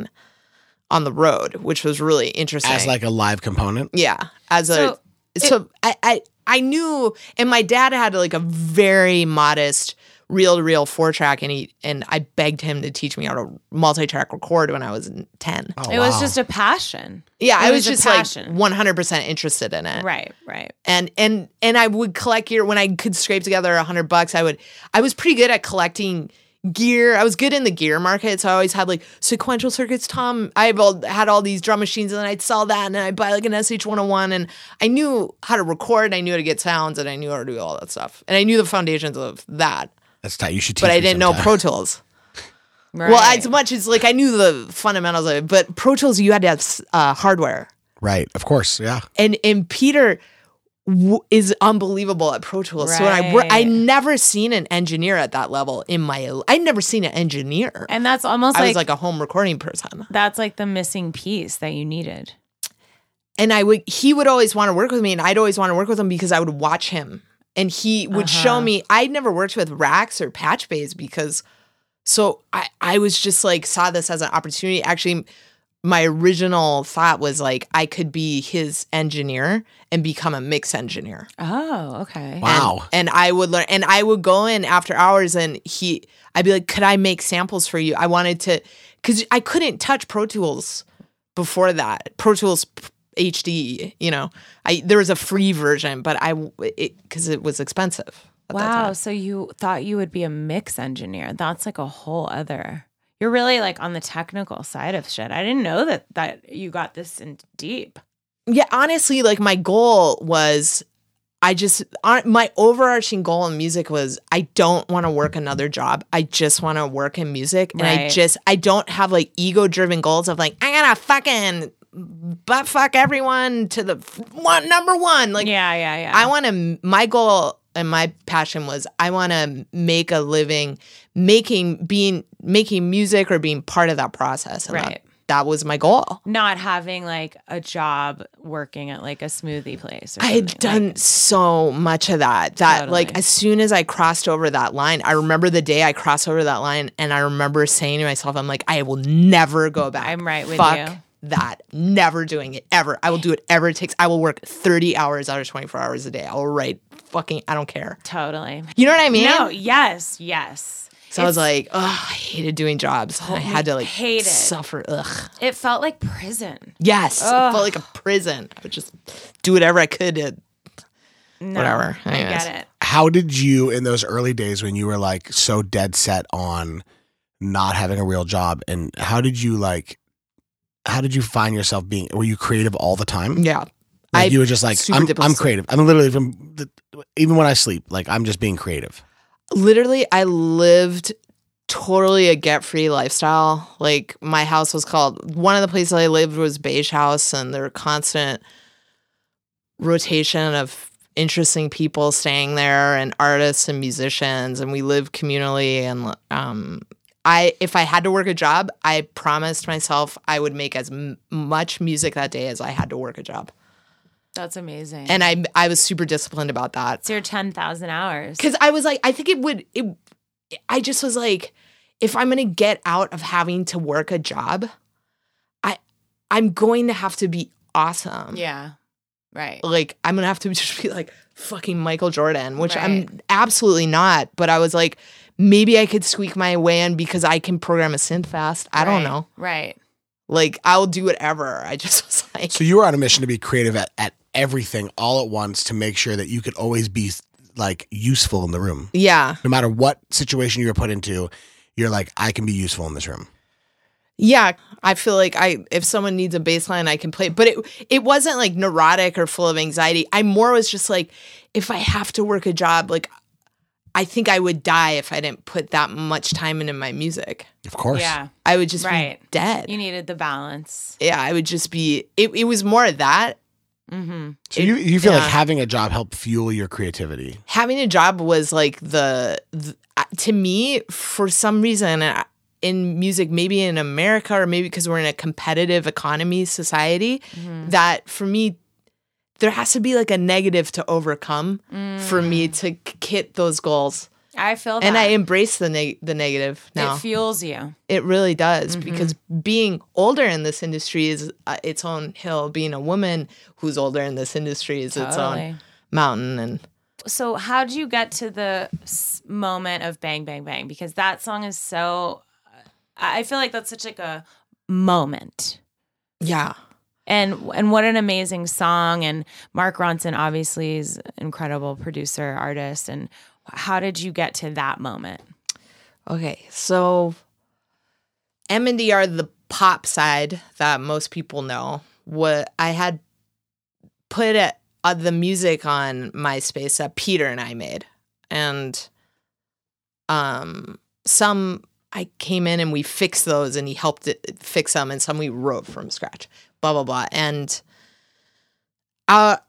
on the road, which was really interesting. As like a live component. yeah, as a So so, I, I I knew, and my dad had like a very modest reel to reel four track, and he and I begged him to teach me how to multi track record when I was ten. Oh, it was wow. just a passion. Yeah, It I was was a just like passion. one hundred percent interested in it. Right. Right. And and and I would collect gear when I could scrape together a hundred bucks. I would I was pretty good at collecting gear. I was good in the gear market, so I always had like sequential circuits. Tom, I all, had all these drum machines, and then I'd sell that, and then I'd buy like an S H one oh one, and I knew how to record, I knew how to get sounds, and I knew how to do all that stuff, and I knew the foundations of that, That's tight. You should teach but I me didn't know sometime. Pro Tools. Right. Well, as much as like I knew the fundamentals of it, but Pro Tools you had to have uh, hardware. Right. Of course. Yeah. and and Peter w- is unbelievable at Pro Tools. So when I wor- I Right. never seen an engineer at that level in my. I never seen an engineer. And that's almost I like, was like a home recording person, that's like the missing piece that you needed. and I would. He would always want to work with me, and I'd always want to work with him because I would watch him, and he would Uh-huh. show me. I'd never worked with racks or patch bays because. So I I was just like saw this as an opportunity. Actually, my original thought was like I could be his engineer and become a mix engineer. Oh, okay. Wow. And, and I would learn, and I would go in after hours, and he, I'd be like, "Could I make samples for you?" I wanted to, because I couldn't touch Pro Tools before that. Pro Tools H D, you know, I there was a free version, but I because it, it was expensive. At that Wow. time. So you thought you would be a mix engineer. That's like a whole other. You're really like on the technical side of shit. I didn't know that that you got this in deep. Yeah, honestly, like my goal was, I just uh, my overarching goal in music was I don't want to work another job. I just want to work in music, and I Right. just I don't have like ego driven goals of like I gotta fucking butt fuck everyone to the f- one number one. Like Yeah, yeah, yeah. I want to. My goal and my passion was I want to make a living making being making music or being part of that process. And Right. That, that was my goal. Not having like a job working at like a smoothie place. Or I had something, done like- so much of that. That Totally. like as soon as I crossed over that line, I remember the day I crossed over that line, and I remember saying to myself, "I'm like, I will never go back. I'm right with Fuck you. that. Never doing it ever. I will do it ever it takes. I will work thirty hours out of twenty-four hours a day. I will write fucking. I don't care. Totally. You know what I mean? No. Yes. Yes. So I was It's- like, oh, I hated doing jobs. I had to like hate it. suffer. Ugh. it felt like prison. Yes, it felt like a prison. I would just do whatever I could to No, Whatever. I Anyways. get it. How did you, in those early days when you were like so dead set on not having a real job, and how did you like, how did you find yourself being, were you creative all the time? yeah. Like I you were just like, super I'm, dip- I'm creative. I'm literally from, the, even when I sleep, like I'm just being creative. literally I lived totally a get free lifestyle. Like my house was called one of the places I lived was Beige House, and there were constant rotation of interesting people staying there and artists and musicians, and we lived communally, and um I if I had to work a job, I promised myself I would make as m- much music that day as I had to work a job. That's amazing. And I I was super disciplined about that. It's your ten thousand hours. Because I was like, I think it would, it, I just was like, if I'm going to get out of having to work a job, I, I'm going to have to be awesome. Yeah. Right. Like, I'm going to have to just be like fucking Michael Jordan, which Right. I'm absolutely not. But I was like, maybe I could squeak my way in because I can program a synth fast. I don't Right. know. Right. Like, I'll do whatever. I just was like, So you were on a mission to be creative at, at everything all at once to make sure that you could always be like useful in the room. yeah. No matter what situation you were put into, you're like, I can be useful in this room. Yeah, I feel like I if someone needs a bass line, I can play it. But it it wasn't like neurotic or full of anxiety. I more was just like, if I have to work a job, like I think I would die if I didn't put that much time into my music. Of course. Yeah. I would just Right. be dead. You needed the balance. Yeah, I would just be it, it was more of that. Mm-hmm. So you, you feel yeah. like having a job helped fuel your creativity. Having a job was like the, the uh, to me, for some reason uh, in music, maybe in America or maybe because we're in a competitive economy society, that for me, there has to be like a negative to overcome for me to k- hit those goals. I feel that. And I embrace the neg- the negative now. It fuels you. It really does because being older in this industry is uh, its own hill. Being a woman who's older in this industry is its Totally. own mountain. And So how did you get to the s- moment of Bang Bang Bang? Because that song is so. I feel like that's such like a moment. yeah, And and what an amazing song. And Mark Ronson obviously is an incredible producer, artist. And how did you get to that moment? okay. So M and D are the pop side that most people know. What I had put a, uh, the music on MySpace that Peter and I made, and um, some I came in and we fixed those, and he helped it fix them, and some we wrote from scratch. Blah blah blah, and out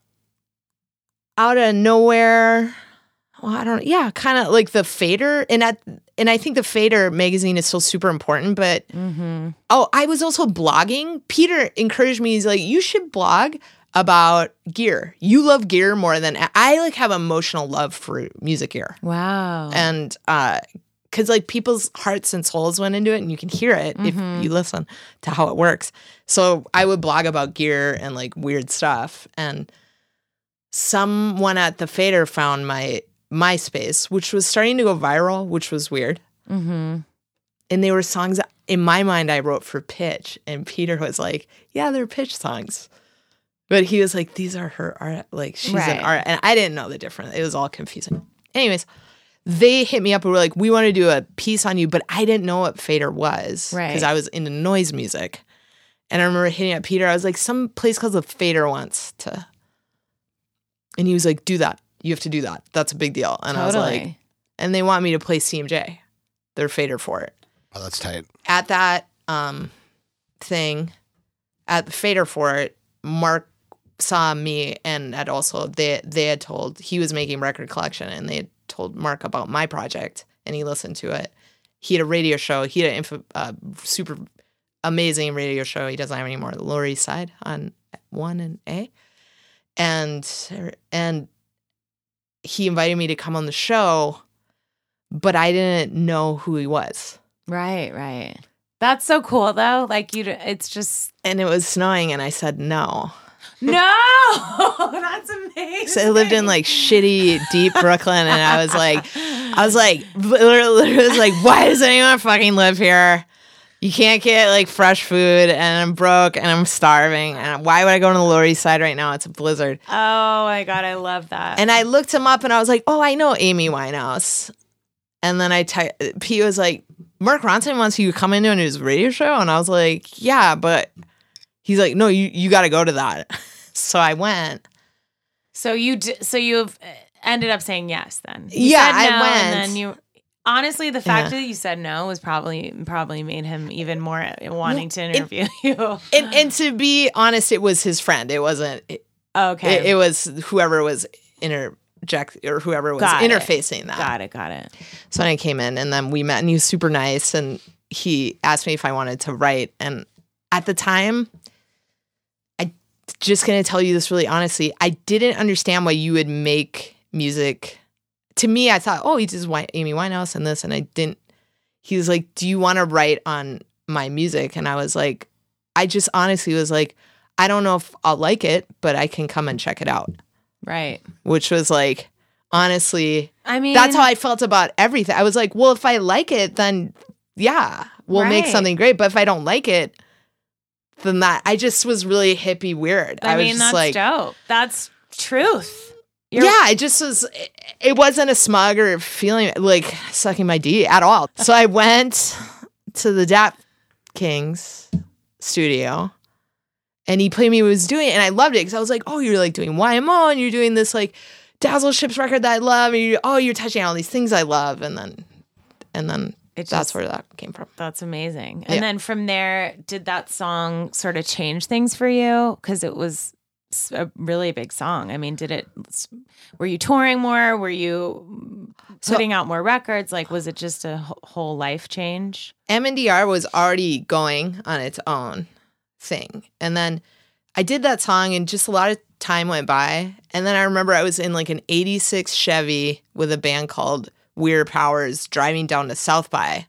out of nowhere. Well, I don't. Yeah, kind of like the Fader, and at and I think the Fader magazine is still super important. But oh, I was also blogging. Peter encouraged me. He's like, you should blog about gear. You love gear more than I. Like have emotional love for music gear, Wow. and uh, because like people's hearts and souls went into it, and you can hear it if you listen to how it works. So I would blog about gear and like weird stuff, and someone at the Fader found my MySpace, which was starting to go viral, which was weird. Mm-hmm. And they were songs that, in my mind, I wrote for Pitch. And Peter was like, yeah, they're Pitch songs. But he was like, these are her art. Like, she's Right. an art. And I didn't know the difference. It was all confusing. Anyways, they hit me up and were like, we want to do a piece on you. But I didn't know what Fader was. Right. Because I was into noise music. And I remember hitting up Peter. I was like, some place called the Fader wants to. And he was like, do that. You have to do that. That's a big deal. And I was like, Totally. and they want me to play C M J. They're Fader for it. Oh, that's tight. At that um, thing, at the Fader for it, Mark saw me and had also, they, they had told, he was making record collection and they had told Mark about my project and he listened to it. He had a radio show. He had a info, uh, super amazing radio show. He doesn't have anymore. The Lower East Side on one and A. And, and, he invited me to come on the show, but I didn't know who he was. Right, right. That's so cool though. Like you, it's just And it was snowing, and I said no. no. That's amazing. So I lived in like shitty, deep Brooklyn, and I was like, I was like, literally, literally was like, why does anyone fucking live here? You can't get like fresh food, and I'm broke, and I'm starving, and why would I go to the Lower East Side right now? It's a blizzard. Oh my God, I love that. And I looked him up, and I was like, oh, I know Amy Winehouse. And then I ty- P was like, Mark Ronson wants you to come into his radio show, and I was like, yeah, but he's like, no, you you got to go to that. So I went. so you, d- so you've ended up saying yes then. You Yeah, said I no, went. And then you. Honestly, the fact Yeah. that you said no was probably probably made him even more wanting to interview you. And and to be honest, it was his friend. It wasn't. It, Okay. it, it was whoever was inter Jack or whoever was Got it. interfacing that. Got it. Got it. So then I came in and then we met and he was super nice and he asked me if I wanted to write. And at the time, I just going to tell you this really honestly, I didn't understand why you would make music. To me, I thought, oh, he does Amy Winehouse and this. And I didn't, he was like, do you want to write on my music? And I was like, I just honestly was like, I don't know if I'll like it, but I can come and check it out. Right. Which was like, honestly, I mean, that's how I felt about everything. I was like, well, if I like it, then yeah, we'll make Right. something great. But if I don't like it, then that, I just was really hippie weird. I, I was mean, just that's like, dope. That's truth. You're- yeah, it just was, it, it wasn't a smug or feeling like sucking my D at all. So I went to the Dap Kings studio and he played me what he was doing and I loved it because I was like, oh, you're like doing Y M O and you're doing this like Dazzle Ships record that I love. And you, oh, you're touching on all these things I love. And then, and then It that's just- where that came from. That's amazing. And Yeah. then from there, did that song sort of change things for you? Because it was s- a really big song. I mean, did it, were you touring more? Were you putting out more records? Like, was it just a wh- whole life change? M N D R was already going on its own thing. And then I did that song and just a lot of time went by. And then I remember I was in like an eighty-six Chevy with a band called Weird Powers driving down to South by.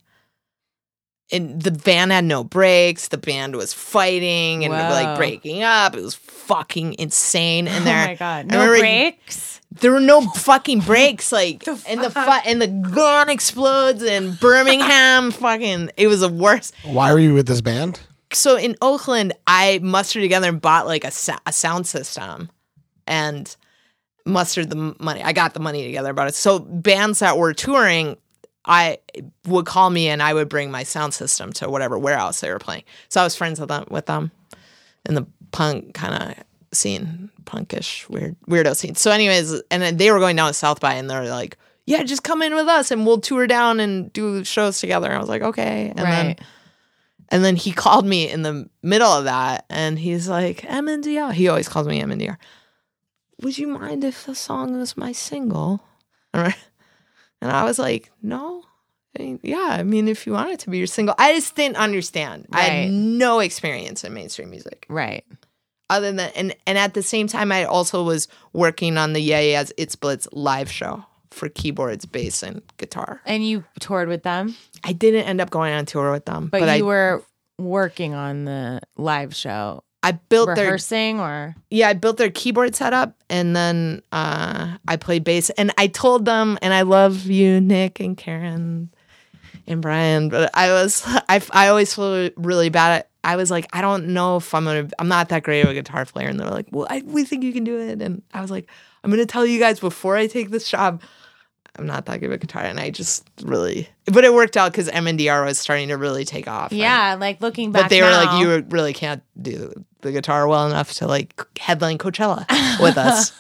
And the van had no brakes. The band was fighting and Whoa. like breaking up. It was fucking insane in there. Oh my God. I No remember- breaks? There were no fucking brakes, like, and the fu- and the gun explodes in Birmingham. Fucking, it was the worst. Why were you with this band? So in Oakland, I mustered together and bought like a, sa- a sound system, and mustered the m- money. I got the money together about it. So bands that were touring, I would call me and I would bring my sound system to whatever warehouse they were playing. So I was friends with them with them in the punk kind of scene, punkish weird weirdo scene. So anyways, and then they were going down to South by and they're like, yeah, just come in with us and we'll tour down and do shows together. And I was like, okay. And then Right. and then he called me in the middle of that and he's like, M N D R. He always calls me M N D R. Would you mind if the song was my single? And I was like, no. I mean, yeah, I mean, if you want it to be your single. I just didn't understand. I Right. had no experience in mainstream music. Right. Other than, and, and at the same time, I also was working on the Yeah Yeahs It's Blitz live show for keyboards, bass, and guitar. And you toured with them, I didn't end up going on tour with them, but, but, you I were working on the live show, I built their rehearsing or yeah, I built their keyboard setup and then uh, I played bass. And I told them, and I love you, Nick and Karen and Brian, but I was, I, I always feel really bad. I was like, I don't know if I'm going to, I'm not that great of a guitar player. And they're like, well, I, we think you can do it. And I was like, I'm going to tell you guys before I take this job, I'm not that good of a guitar. And I just really, but it worked out because M N D R was starting to really take off. and- yeah, like looking back. but they were now, like, you really can't do the guitar well enough to like headline Coachella with us.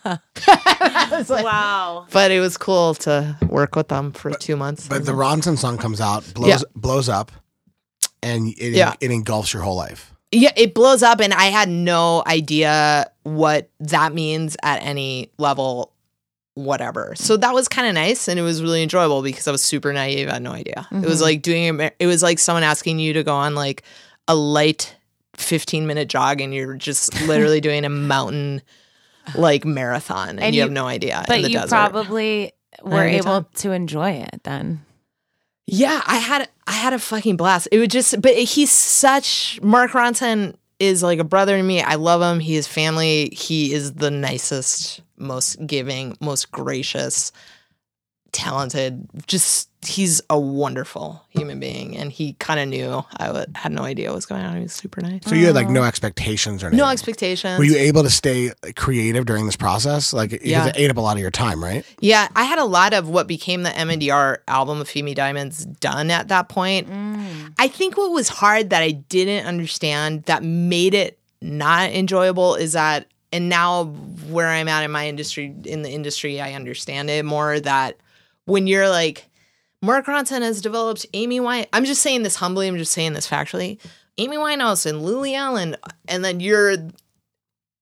I was like- wow. But it was cool to work with them for two months. But the Ronson song comes out, blows Yeah. blows up, and it, Yeah. it engulfs your whole life. Yeah, it blows up, and I had no idea what that means at any level, whatever. So that was kind of nice, and it was really enjoyable because I was super naive. I had no idea. It was like doing a, it was like someone asking you to go on like a light fifteen minute jog, and you're just literally doing a mountain like marathon, and, And you, you- have no idea. But in the you desert. probably were a good able time. to enjoy it then. Yeah, I had I had a fucking blast. It would just, but he's such Mark Ronson is like a brother to me. I love him. He is family. He is the nicest, most giving, most gracious, talented. Just he's a wonderful human being, and he kind of knew. I w- had no idea what was going on. He was super nice. So you had like no expectations or anything. No expectations. Were you able to stay creative during this process? Like, because Yeah. it ate up a lot of your time, right? Yeah, I had a lot of what became the M N D R album of Feed Me Diamonds done at that point. I think what was hard that I didn't understand that made it not enjoyable is that, and now where I'm at in my industry, in the industry, I understand it more that when you're like, Mark Ronson has developed Amy Wine. I'm just saying this humbly. I'm just saying this factually. Amy Winehouse and Lily Allen, and then you're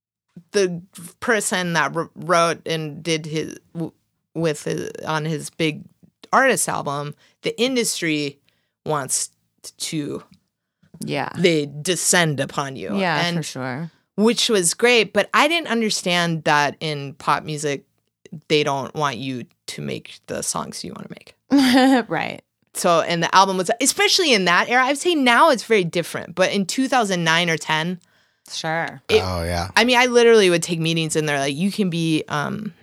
the person that r- wrote and did his w- with his, on his big artist album, the industry wants to Yeah. they descend upon you. Yeah, and for sure. which was great, but I didn't understand that in pop music they don't want you to make the songs you want to make. Right. So, and the album was, especially in that era, I would say now it's very different, but in two thousand nine or ten, Sure. It- oh yeah. I mean, I literally would take meetings and they're like, you can be um,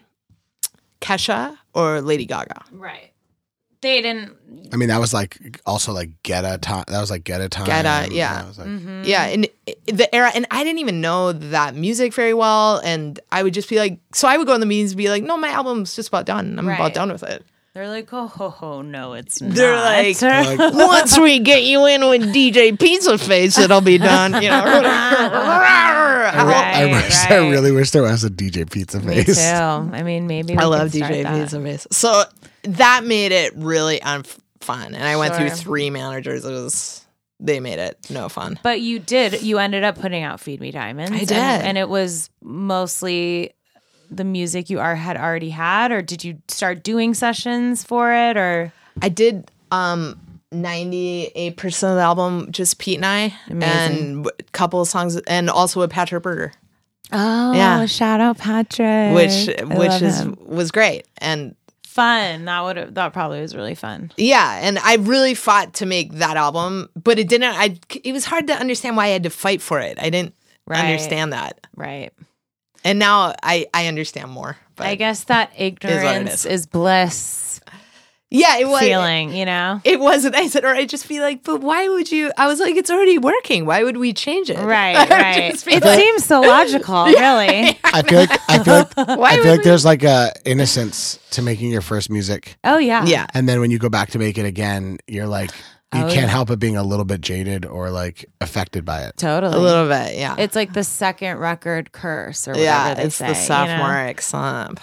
Kesha or Lady Gaga. Right. They didn't. I mean, that was like also like Getta time. That was like Getta time. Getta, yeah. That was like, Mm-hmm. Yeah, and it- the era, and I didn't even know that music very well, and I would just be like, so I would go in the meetings and be like, no, my album's just about done. I'm Right. about done with it. They're like, oh, ho, ho, no, it's They're not. like, They're like, once we get you in with D J Pizza Face, it'll be done. You know, or whatever. I, re- I, Right, wish, I right. really wish there was a D J Pizza Me Face. too. I mean, maybe we I could love D start J that. Pizza Face. So that made it really unfun, and I went through Sure. three managers. It was they made it no fun. But you did. You ended up putting out "Feed Me Diamonds." I and- did. and it was mostly the music you are had already had, or did you start doing sessions for it, or? I did um ninety-eight percent of the album just Pete and I, Amazing. and a couple of songs, and also with Patrick Berger, Oh, Yeah. shout out Patrick, which I which love is him. was great. And fun. That would that probably was really fun. yeah, and I really fought to make that album, but it didn't. I it was hard to understand why I had to fight for it. I didn't Right. understand that, Right. and now I I understand more. But I guess that ignorance is. is bliss yeah, it was feeling. You know. It wasn't. I said, or I'd just be like, but why would you? I was like, it's already working. Why would we change it? Right. I'd Right. just be It like, seems so logical. Really. I feel like I feel like Why I feel would like we- there's like a innocence to making your first music, Oh yeah. yeah. and then when you go back to make it again, you're like you Oh, can't yeah. help it being a little bit jaded or like affected by it. Totally. A little bit, yeah. It's like the second record curse, or whatever yeah, they it's say. the you know? sophomoric slump.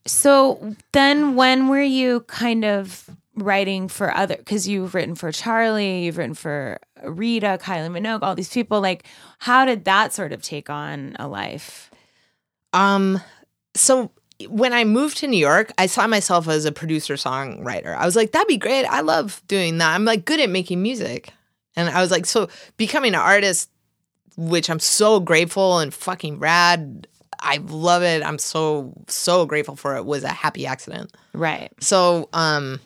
So then, when were you kind of writing for other? Because you've written for Charlie, you've written for Rita, Kylie Minogue, all these people. Like, how did that sort of take on a life? Um, so when I moved to New York, I saw myself as a producer songwriter. I was like, that'd be great. I love doing that. I'm like good at making music. And I was like, so becoming an artist, which I'm so grateful and fucking rad. I love it. I'm so, so grateful for it, was a happy accident. Right. So, um,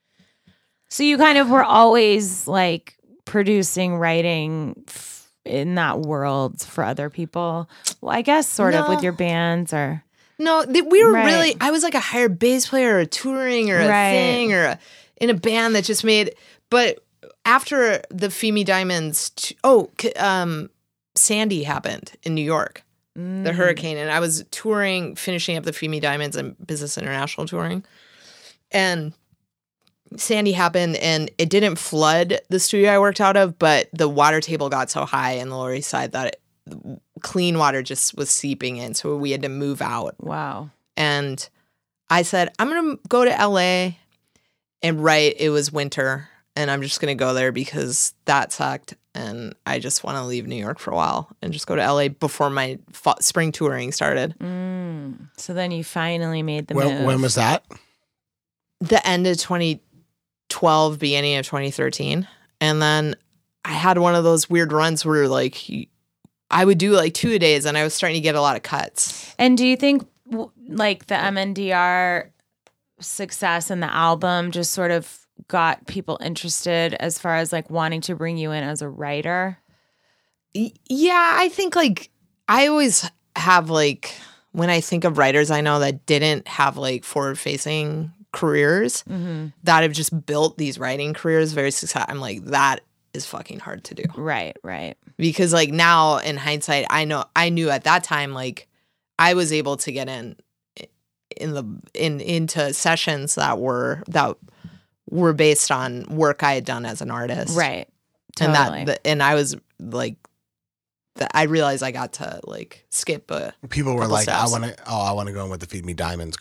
So you kind of were always like producing, writing f- in that world for other people. Well, I guess sort of No. with your bands, or no, th- we were Right. really, I was like a hired bass player or touring or a Right. thing or a, in a band that just made, but after the Feed Me Diamonds, t- oh, c- um, Sandy happened in New York, Mm. the hurricane. And I was touring, finishing up the Feed Me Diamonds and Business International touring. And Sandy happened and it didn't flood the studio I worked out of, but the water table got so high in the Lower East Side that it, clean water just was seeping in. So we had to move out. wow. And I said, I'm going to go to L A and write It Was Winter. And I'm just going to go there because that sucked. And I just want to leave New York for a while and just go to L A before my fa- spring touring started. Mm. So then you finally made the When, move. when was that? The end of twenty twelve, beginning of twenty thirteen. And then I had one of those weird runs where like you- I would do like two a days and I was starting to get a lot of cuts. And do you think w- like the M N D R success and the album just sort of got people interested as far as like wanting to bring you in as a writer? Y- Yeah, I think like I always have like when I think of writers I know that didn't have like forward facing careers that have just built these writing careers very successful. I'm like, that is fucking hard to do. Right, right. Because like now in hindsight, I know I knew at that time like I was able to get in in the in into sessions that were that were based on work I had done as an artist. Right. And Totally. that the, and I was like that I realized I got to like skip a People were Couple like, I steps. want to. Oh, I want to go in with the Feed Me Diamonds girl.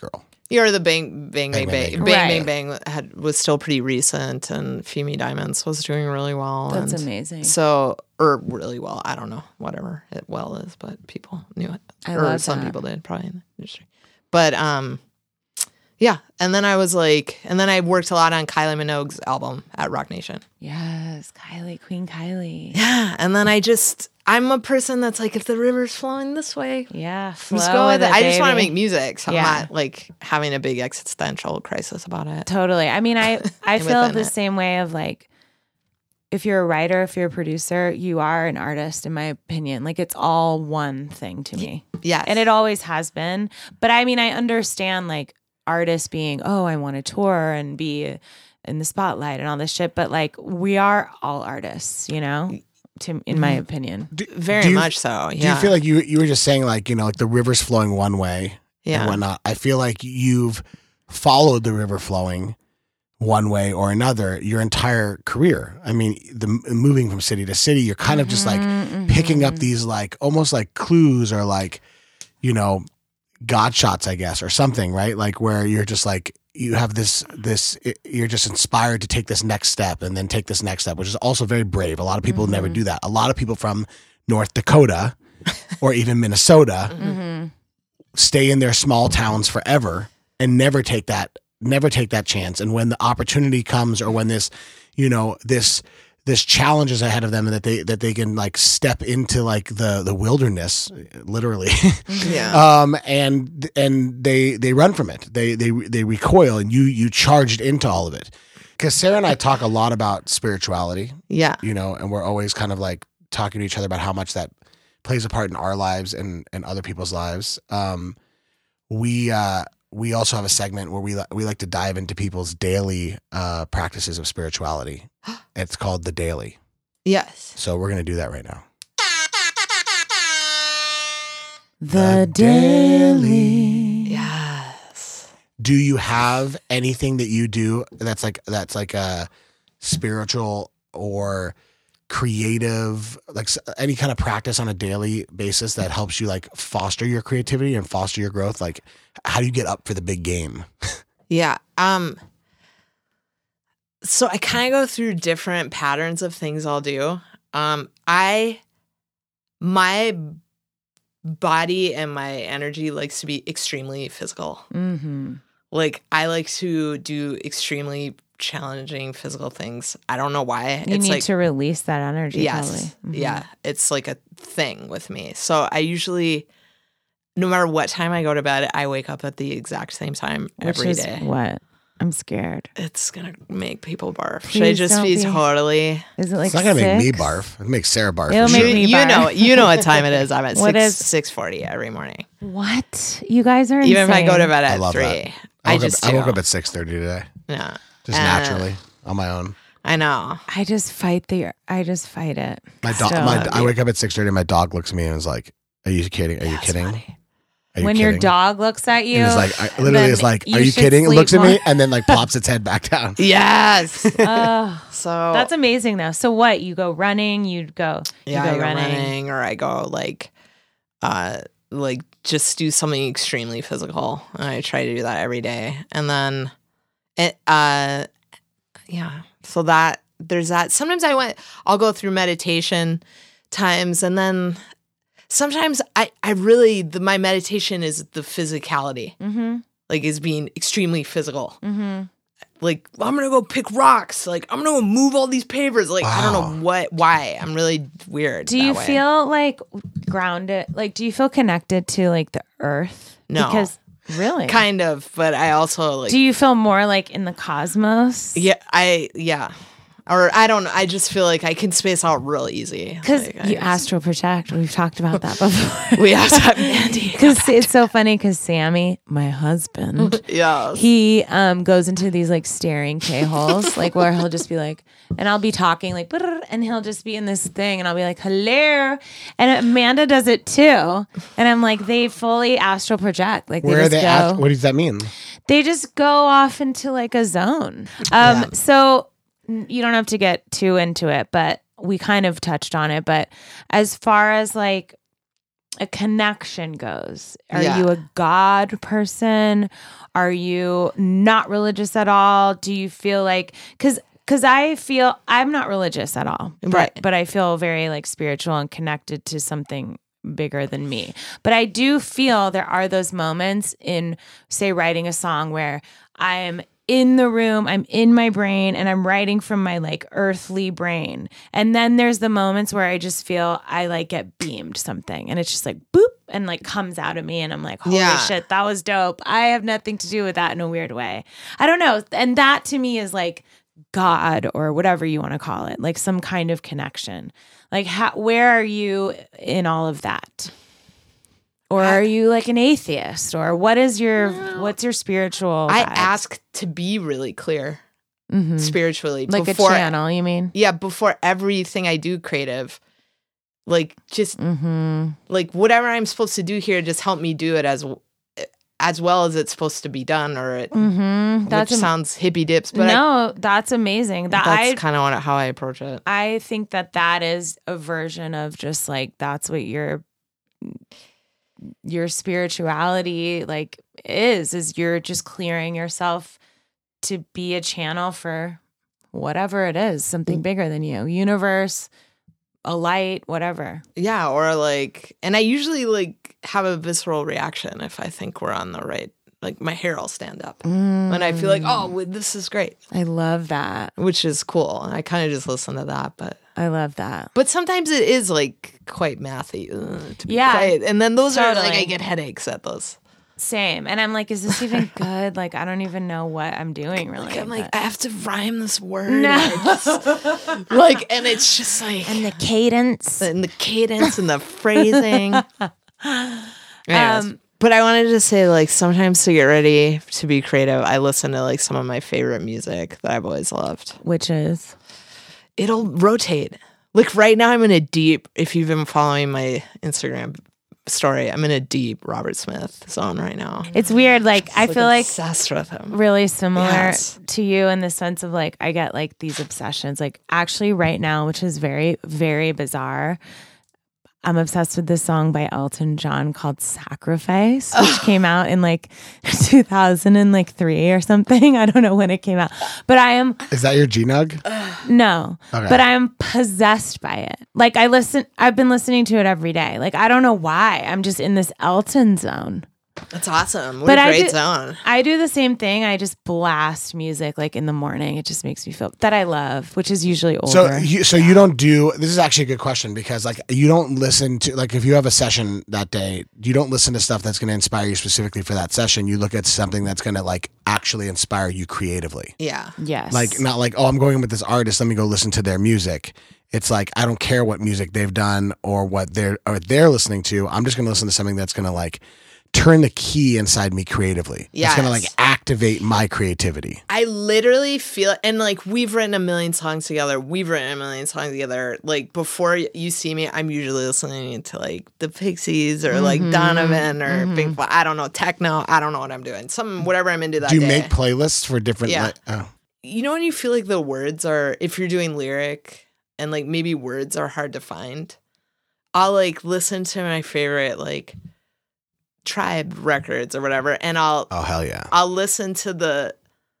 You're the Bang Bang Bang Bang, Bang Bang, Bang Right. Bang Bang had was still pretty recent, and Femi Diamonds was doing really well. That's and amazing. So, or really well, I don't know, whatever it well is, but people knew it, I or love some that. people did probably in the industry. But um, yeah, and then I was like, and then I worked a lot on Kylie Minogue's album at Rock Nation. Yes, Kylie, Queen Kylie. Yeah, and then I just, I'm a person that's like, if the river's flowing this way, Yeah, let's flow go with with it. it, I just want to baby. make music, so Yeah. I'm not like having a big existential crisis about it. Totally. I mean, I I I'm feel within the it. same way of like, if you're a writer, if you're a producer, you are an artist, in my opinion. Like it's all one thing to me. Yes, And it always has been. But I mean, I understand like artists being, oh, I want to tour and be in the spotlight and all this shit. But like, we are all artists, you know, to in my opinion. Do- very do you- much so. Do Yeah, you feel like you you were just saying like, you know, like the river's flowing one way Yeah. and whatnot? I feel like you've followed the river flowing one way or another your entire career. I mean, the moving from city to city, you're kind of just like picking up these like almost like clues or like, you know, God shots, I guess, or something, right? Like where you're just like, you have this, this, you're just inspired to take this next step and then take this next step, which is also very brave. A lot of people never do that. A lot of people from North Dakota or even Minnesota stay in their small towns forever and never take that, never take that chance. And when the opportunity comes or when this, you know, this, this challenge is ahead of them and that they, that they can like step into like the, the wilderness, literally. yeah. um, and, and they, they run from it. They, they, they recoil and you, you charged into all of it. Cause Sarah and I talk a lot about spirituality, yeah. you know, and we're always kind of like talking to each other about how much that plays a part in our lives and, and other people's lives. Um, we, uh, we also have a segment where we li- we like to dive into people's daily uh, practices of spirituality. It's called The Daily. Yes. So we're going to do that right now. The Daily. Yes. Do you have anything that you do that's like that's like a spiritual or creative, like s- any kind of practice on a daily basis that helps you like foster your creativity and foster your growth? Like, how do you get up for the big game? Yeah. Um. So I kind of go through different patterns of things I'll do. Um. I, my body and my energy likes to be extremely physical. Mm-hmm. Like I like to do extremely challenging physical things. I don't know why. You it's need like to release that energy. yes, Probably. Mhm. yeah. It's like a thing with me. So I usually, no matter what time I go to bed, I wake up at the exact same time Which every is day. what? I'm scared. It's gonna make people barf. Should I Please just don't be, be. totally? Is it like It's not going to make me six? barf. It makes Sarah barf. It'll for make sure. You, me you barf. know, you know what time it is. I'm at What six is- six forty every morning. What? You guys are Even if I go to insane. bed I at love three, that. I, I woke, just up, I woke do. up at six thirty today, yeah, just Uh, naturally on my own. I know. I just fight the. I just fight it. My dog. Still. My I wake up at six thirty. My dog looks at me and is like, "Are you kidding? Are you That's kidding? funny. Are you When kidding?" your dog looks at you, and is like, I, literally then is like, "Are you should kidding?" It sleep looks at more. me and then like pops its head back down. Yes. Oh, so that's amazing though. So what? You go running. You go. You yeah, go I go running. running. or I go like, uh, like just do something extremely physical. And I try to do that every day, and then, it, uh, yeah. So that there's that. Sometimes I went. I'll go through meditation times, and then sometimes I, I really the, my meditation is the physicality, Mm-hmm. like is being extremely physical. Mm-hmm. Like I'm gonna go pick rocks. Like I'm gonna go move all these pavers. Like I don't Wow. know what, why. I'm really weird. Do you that way. feel like grounded? Like, do you feel connected to like the earth? No. Because really, kind of? But I also like. do you feel more like in the cosmos? yeah, I yeah, or I don't. know. I just feel like I can space out real easy. Because Like, I you just- astral project. We've talked about that before. We have to have Mandy. Because it's so funny. Because Sammy, my husband, Yeah. he um goes into these like staring K holes, like where he'll just be like, and I'll be talking like, "Brrr," and he'll just be in this thing, and I'll be like, hello, and Amanda does it too, and I'm like, they fully astral project, like they Where are just they go, at? What does that mean? they just go off into like a zone. Um, Yeah. so n- you don't have to get too into it, but we kind of touched on it. But as far as like a connection goes. Are Yeah. you a God person? Are you not religious at all? Do you feel like because because I feel I'm not religious at all, but, Right. but I feel very like spiritual and connected to something bigger than me. But I do feel there are those moments in, say, writing a song where I am in the room, I'm in my brain, and I'm writing from my like earthly brain. And then there's the moments where I just feel I like get beamed something, and it's just like boop, and like comes out of me, and I'm like, holy Yeah. shit, that was dope. I have nothing to do with that in a weird way. I don't know. And that to me is like God or whatever you want to call it, like some kind of connection. Like, how, where are you in all of that? Or are you like an atheist? Or what is your, what's your spiritual I vibe? ask to be really clear Mhm. spiritually. Like before, a channel, you mean? Yeah, before everything I do creative. Like, just, Mm-hmm. like, whatever I'm supposed to do here, just help me do it as as well as it's supposed to be done, or it, Mm-hmm. That's which am- sounds hippie dips, but I, no, that's amazing. That that's I kind of how I approach it. I think that that is a version of just like that's what your your spirituality like is is you're just clearing yourself to be a channel for whatever it is, something bigger than you, universe, a light, whatever. Yeah, or like, and I usually like have a visceral reaction if I think we're on the right. Like my hair will stand up, and I feel like, oh, well, this is great, I love that. which is cool. I kind of just listen to that, but I love that. but sometimes it is like quite mathy, uh, to be Yeah, quiet. And then those are like totally. I get headaches at those. Same. And I'm like, is this even good? Like, I don't even know what I'm doing really. Like, I'm like, but- I have to rhyme this word. No. I just- like, and it's just like, and the cadence. and the cadence and the phrasing. Anyways, Um, but I wanted to say, like, sometimes to get ready to be creative, I listen to like some of my favorite music that I've always loved. Which is It'll rotate. Like right now, I'm in a deep. If you've been following my Instagram story, I'm in a deep Robert Smith zone right now. it's weird. Like I Like, feel like obsessed with him. really similar Yes. to you in the sense of like I get like these obsessions. Like actually right now, which is very, very bizarre. I'm obsessed with this song by Elton John called Sacrifice, which came out in like two thousand three or something. I don't know when it came out. But I am Is that your G-Nug? no. Okay. But I'm possessed by it. Like I listen I've been listening to it every day. Like I don't know why. I'm just in this Elton zone. That's awesome. What But a I great do- zone. I do the same thing. I just blast music like in the morning. It just makes me feel that I love, which is usually older. So, you, so you don't do. This is actually a good question because, like, you don't listen to like if you have a session that day, you don't listen to stuff that's going to inspire you specifically for that session. You look at something that's going to like actually inspire you creatively. Yeah. yes. Like, not like, oh, I'm going with this artist. Let me go listen to their music. It's like I don't care what music they've done or what they're or they're listening to. I'm just going to listen to something that's going to like turn the key inside me creatively. It's going to like Yes. activate my creativity. I literally feel, and like we've written a million songs together. We've written a million songs together. Like before you see me, I'm usually listening to like the Pixies or like Donovan or Pink Floyd. I don't know, techno. I don't know what I'm doing. Some whatever I'm into that Do you day. make playlists for different? Yeah. Like, oh. You know when you feel like the words are, if you're doing lyric and like maybe words are hard to find, I'll like listen to my favorite like Tribe records or whatever, and I'll Oh hell yeah! I'll listen to the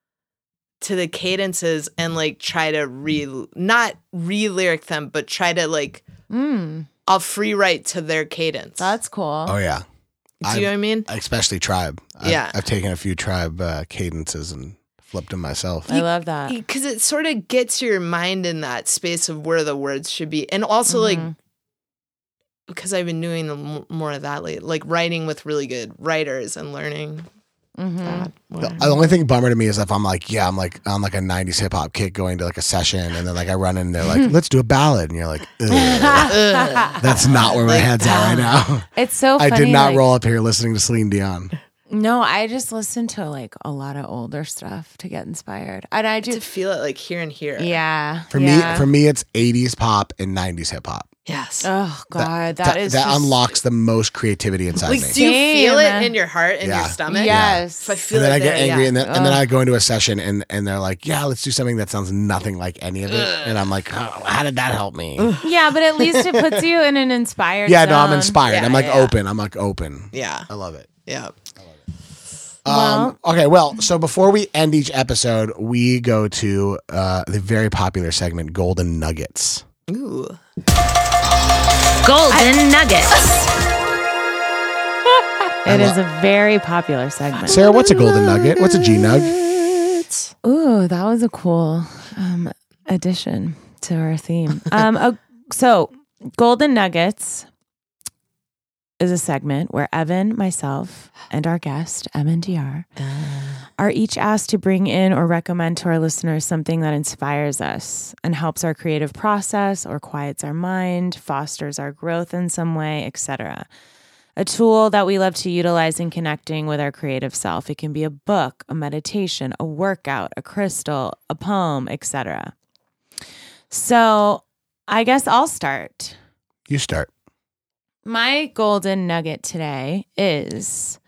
to the cadences and like try to re not re-lyric them, but try to like Mm, I'll free write to their cadence. that's cool. Oh yeah. Do you know what I mean? Especially Tribe. I've, Yeah. I've taken a few Tribe uh, cadences and flipped them myself. I love that. Because it sort of gets your mind in that space of where the words should be, and also like Mhm. because I've been doing m- more of that lately, like writing with really good writers and learning. Mhm. that. The the only thing bummer to me is if I'm like, yeah, I'm like on like a nineties hip hop kick going to like a session, and then like I run in and they're like, let's do a ballad, and you're like, Ugh. Ugh. That's not where my head's at right now. It's so I funny. did not like- roll up here listening to Celine Dion. No, I just listen to like a lot of older stuff to get inspired. And I to do feel it like here and here. yeah. For yeah. me, for me, it's eighties pop and nineties hip hop. Yes. Oh God, that, that is that just- unlocks the most creativity inside Like, me. do you feel it Same. in your heart, in Yeah. your stomach? Yes. So I feel and then it I get there, angry, yeah. and then and then I go into a session, and and they're like, "Yeah, let's do something that sounds nothing like any of it," and I'm like, oh, "How did that help me?" Yeah, but at least it puts you in an inspired. Yeah, no, I'm zone. inspired. Yeah, I'm like yeah, yeah. open. I'm like open. Yeah. I love it. Yeah. Um, okay, well, so before we end each episode, we go to uh, the very popular segment, Golden Nuggets. Ooh. Golden Nuggets. It is a very popular segment. Sarah, what's a Golden Nugget? What's a G Nug? Ooh, that was a cool um, addition to our theme. Um, uh, so, Golden Nuggets is a segment where Evan, myself, and our guest, M N D R, are each asked to bring in or recommend to our listeners something that inspires us and helps our creative process or quiets our mind, fosters our growth in some way, et cetera. A tool that we love to utilize in connecting with our creative self. It can be a book, a meditation, a workout, a crystal, a poem, et cetera. So I guess I'll start. You start. My golden nugget today is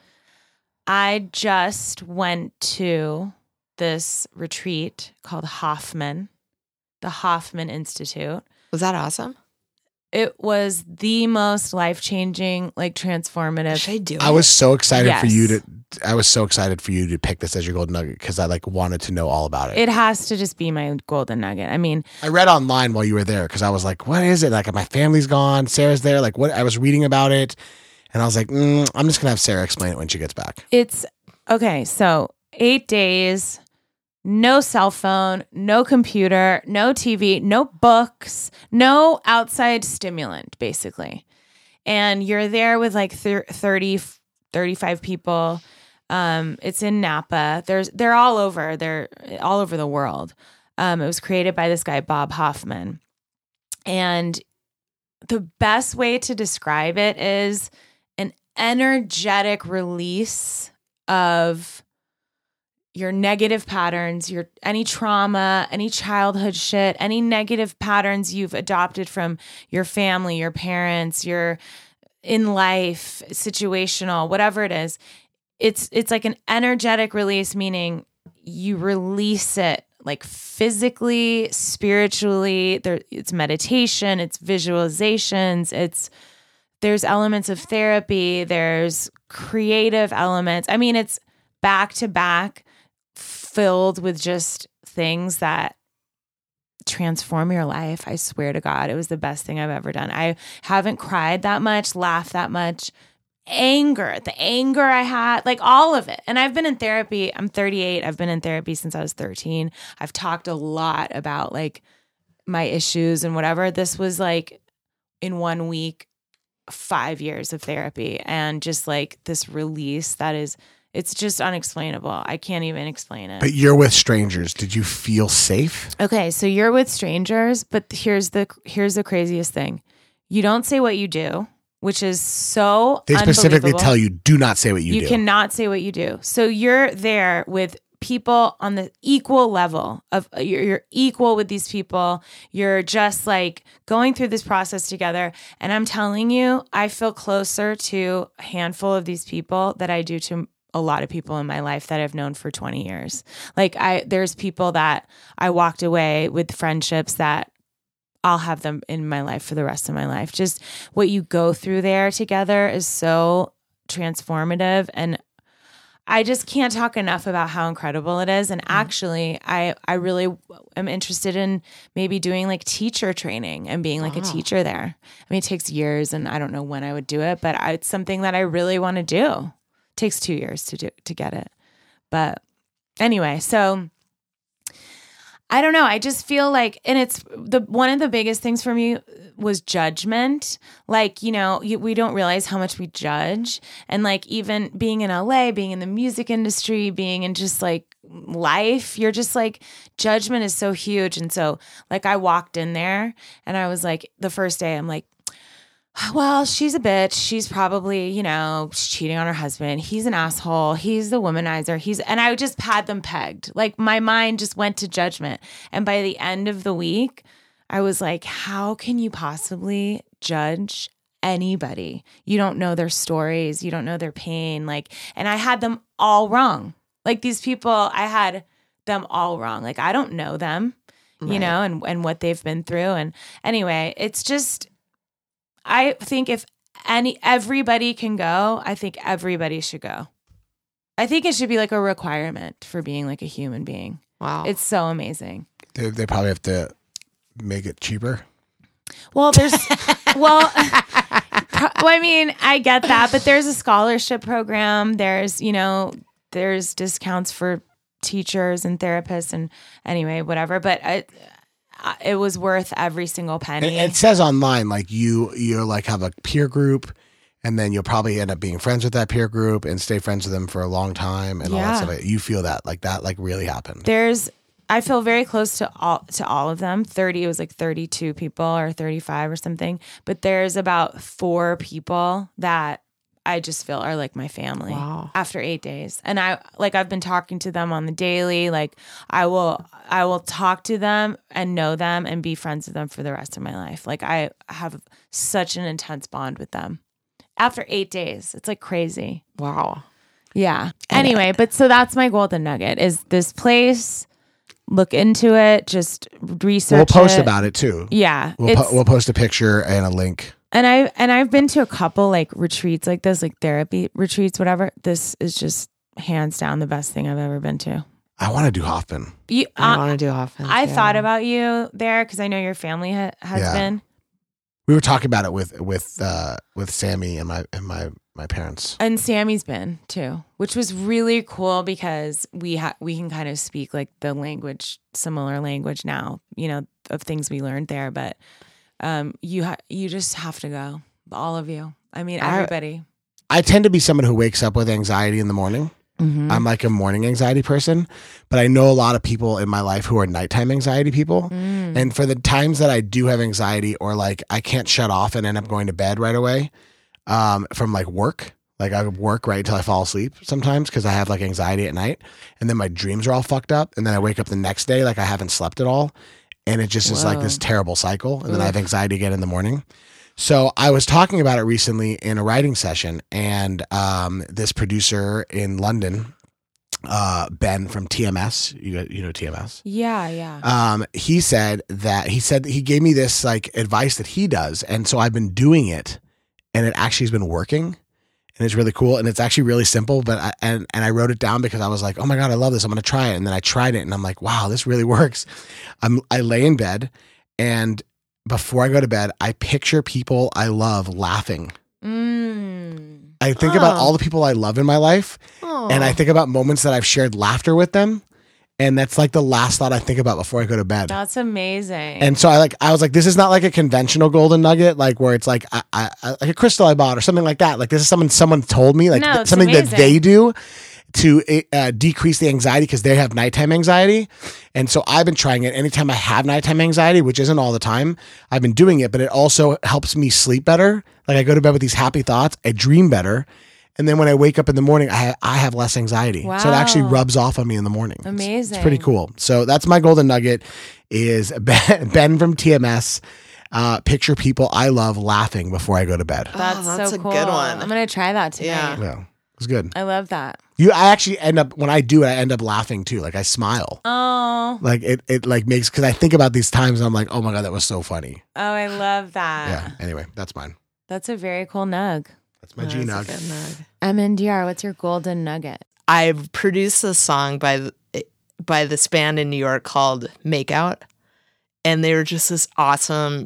I just went to this retreat called Hoffman, the Hoffman Institute. Was that awesome? It was the most life-changing, like transformative. Should I do it? I was so excited for Yes. you to. I was so excited for you to pick this as your Golden Nugget because I like wanted to know all about it. It has to just be my golden nugget. I mean, I read online while you were there because I was like, "What is it?" Like, my family's gone. Sarah's there. Like, what? I was reading about it, and I was like, mm, "I'm just gonna have Sarah explain it when she gets back." it's okay. So eight days, no cell phone, no computer, no T V, no books, no outside stimulant, basically. And you're there with like thirty, thirty-five people. Um, it's in Napa. There's, they're all over. They're all over the world. Um, it was created by this guy, Bob Hoffman. And the best way to describe it is an energetic release of your negative patterns, your any trauma, any childhood shit, any negative patterns you've adopted from your family, your parents, your in life, situational, whatever it is. It's it's like an energetic release, meaning you release it like physically, spiritually. There, it's meditation, it's visualizations, it's there's elements of therapy, there's creative elements. I mean, it's back to back, filled with just things that transform your life. I swear to God, it was the best thing I've ever done. I haven't cried that much, laughed that much. Anger, the anger I had, like all of it. And I've been in therapy. I'm thirty-eight. I've been in therapy since I was thirteen. I've talked a lot about like my issues and whatever. This was like in one week, five years of therapy and just like this release that is, it's just unexplainable. I can't even explain it. But you're with strangers. Did you feel safe? Okay, so you're with strangers, but here's the here's the craziest thing. You don't say what you do, which is so They specifically unbelievable. tell you, do not say what you, You do. cannot say what you do. So you're there with people on the equal level of you're, you're equal with these people. You're just like going through this process together. And I'm telling you, I feel closer to a handful of these people that I do to a lot of people in my life that I've known for twenty years. Like I, there's people that I walked away with friendships that I'll have them in my life for the rest of my life. Just what you go through there together is so transformative. And I just can't talk enough about how incredible it is. And actually, I, I really am interested in maybe doing like teacher training and being like a teacher there. I mean, it takes years and I don't know when I would do it, but I, it's something that I really want to do. It takes two years to do, to get it. But anyway, so I don't know. I just feel like, and it's the one of the biggest things for me was judgment. Like, you know, you, we don't realize how much we judge. And like, even being in L A, being in the music industry, being in just like life, you're just like, judgment is so huge. And so like, I walked in there and I was like, the first day, I'm like, well, she's a bitch. She's probably, you know, cheating on her husband. He's an asshole. He's the womanizer. He's, and I just had them pegged. Like my mind just went to judgment. And by the end of the week, I was like, how can you possibly judge anybody. You don't know their stories. You don't know their pain. Like, and I had them all wrong. Like these people, I had them all wrong. Like I don't know them, you Right. know, and, and what they've been through. And anyway, it's just, I think if any, everybody can go, I think everybody should go. I think it should be like a requirement for being like a human being. Wow. It's so amazing. They, they probably have to make it cheaper. Well, there's, well, pro- well, I mean, I get that, but there's a scholarship program. There's, you know, there's discounts for teachers and therapists and anyway, whatever. But it, it was worth every single penny. It, it says online, like you, you like have a peer group, and then you'll probably end up being friends with that peer group and stay friends with them for a long time and all Yeah. that stuff. You feel that like that, like really happened. There's, I feel very close to all to all of them. thirty, it was like thirty-two people or thirty-five or something. But there's about four people that I just feel are like my family. Wow. After eight days, and I like I've been talking to them on the daily. Like I will, I will talk to them and know them and be friends with them for the rest of my life. Like I have such an intense bond with them. After eight days, it's like crazy. Wow. Yeah. Anyway, but so that's my golden nugget is this place. Look into it. Just research. We'll post it. about it too. Yeah, We'll, it's- po- we'll post a picture and a link. and I and I've been to a couple like retreats like this, like therapy retreats, whatever. This is just hands down the best thing I've ever been to. I want to do Hoffman. You, I uh, want to do Hoffman. I yeah. thought about you there because I know your family ha- has Yeah. been, We were talking about it with with uh, with Sammy and my and my my parents. and Sammy's been too, which was really cool because we ha- we can kind of speak like the language, similar language now, you know, of things we learned there. But um, you ha- you just have to go, all of you. I mean, I- everybody. I tend to be someone who wakes up with anxiety in the morning. Mm-hmm. I'm like a morning anxiety person, but I know a lot of people in my life who are nighttime anxiety people. Mm. And for the times that I do have anxiety or like I can't shut off and end up going to bed right away um, from like work, like I work right until I fall asleep sometimes because I have like anxiety at night, and then my dreams are all fucked up, and then I wake up the next day like I haven't slept at all, and it just is like Whoa. this terrible cycle, and then I have anxiety again in the morning. So I was talking about it recently in a writing session, and um, this producer in London, uh, Ben from T M S, you you know T M S. Yeah, yeah. Um, he said that he said that he gave me this like advice that he does, and so I've been doing it, and it actually has been working, and it's really cool, and it's actually really simple. But I, and and I wrote it down because I was like, oh my god, I love this. I'm gonna try it, and then I tried it, and I'm like, wow, this really works. I'm I lay in bed, and before I go to bed, I picture people I love laughing. Mm. I think about Oh. all the people I love in my life, and I think about moments that I've shared laughter with them, and that's like the last thought I think about before I go to bed. That's amazing. And so I like I was like, this is not like a conventional golden nugget, like where it's like I, I, I like a crystal I bought or something like that. Like this is something someone told me, like No, th- it's something that amazing. they do to uh, decrease the anxiety because they have nighttime anxiety. And so I've been trying it anytime I have nighttime anxiety, which isn't all the time. I've been doing it, but it also helps me sleep better. Like I go to bed with these happy thoughts, I dream better. And then when I wake up in the morning, I have, I have less anxiety. So it actually Wow. rubs off on me in the morning. It's- It's, Amazing. pretty cool. So that's my golden nugget is Ben, Ben from T M S. Uh, picture people I love laughing before I go to bed. that's, that's so a cool. good one. I'm gonna try that tonight. Yeah. Yeah, it's good. I love that. You, I actually end up when I do it, I end up laughing too. Like I smile. Oh, Like it, it like makes because I think about these times and I'm like, oh my god, that was so funny. oh, I love that. Yeah. Anyway, that's mine. That's a very cool nug. That's my G nug. That's a good nug. M N D R, what's your golden nugget? I produced a song by the, by this band in New York called Make Out, and they were just this awesome.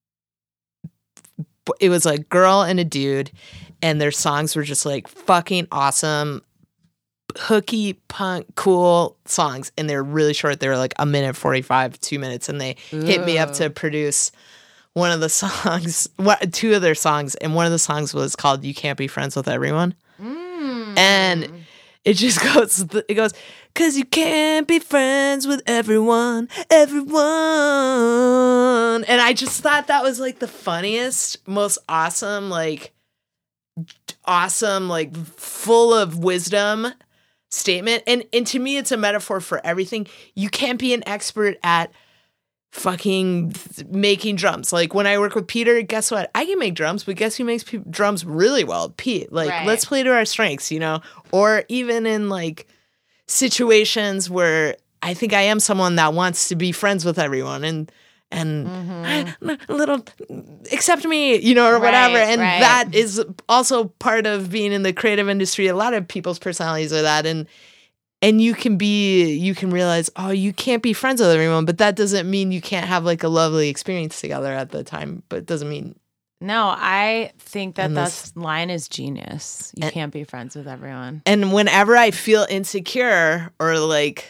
It was a girl and a dude, and their songs were just like fucking awesome, hooky punk, cool songs, and they're really short. They were like a minute forty-five, two minutes, and they hit me up to produce one of the songs, what two of their songs, and one of the songs was called "You Can't Be Friends with Everyone." And it just goes, it goes, cause you can't be friends with everyone, everyone. And I just thought that was like the funniest, most awesome, like awesome, like full of wisdom statement. And and to me, it's a metaphor for everything. You can't be an expert at fucking th- making drums. Like when I work with Peter, guess what? I can make drums, but guess who makes pe- drums really well? Pete. Like, Right. let's play to our strengths, you know? Or even in like situations where I think I am someone that wants to be friends with everyone and and Mm-hmm. a little accept me, you know, or whatever. Right, And right. that is also part of being in the creative industry. A lot of people's personalities are that. And and you can be, you can realize, oh, you can't be friends with everyone, but that doesn't mean you can't have like a lovely experience together at the time. But it doesn't mean, No, I think that And that this- line is genius. You And- can't be friends with everyone. and whenever I feel insecure or like,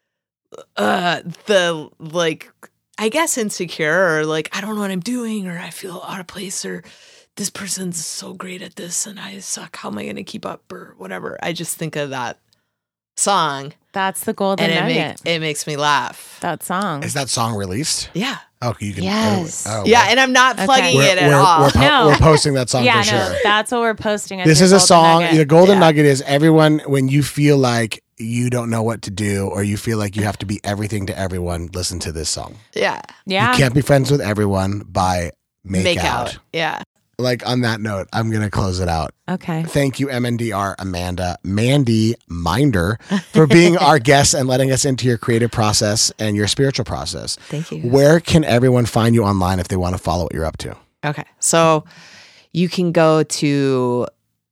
uh, the like, I guess insecure or like, I don't know what I'm doing or I feel out of place or this person's so great at this and I suck. How am I going to keep up or whatever? I just think of that song That's the golden and it, nugget. make, it makes me laugh. that song. Is that song released? Yeah. Oh, you can. Yes. Oh, oh, Yeah. well. And I'm not Okay. plugging We're, it at we're, all. we're, po- No. we're posting that song yeah, for no, sure. that's what we're posting. as This your is a golden song. nugget. The golden Yeah. nugget is everyone when you feel like you don't know what to do or you feel like you have to be everything to everyone, listen to this song. yeah. Yeah. You can't be friends with everyone by Make, Make out. out. Yeah. Like on that note, I'm going to close it out. Okay. Thank you, M N D R Amanda Mandy Minder, for being our guest and letting us into your creative process and your spiritual process. Thank you. Where can everyone find you online if they want to follow what you're up to? Okay. So you can go to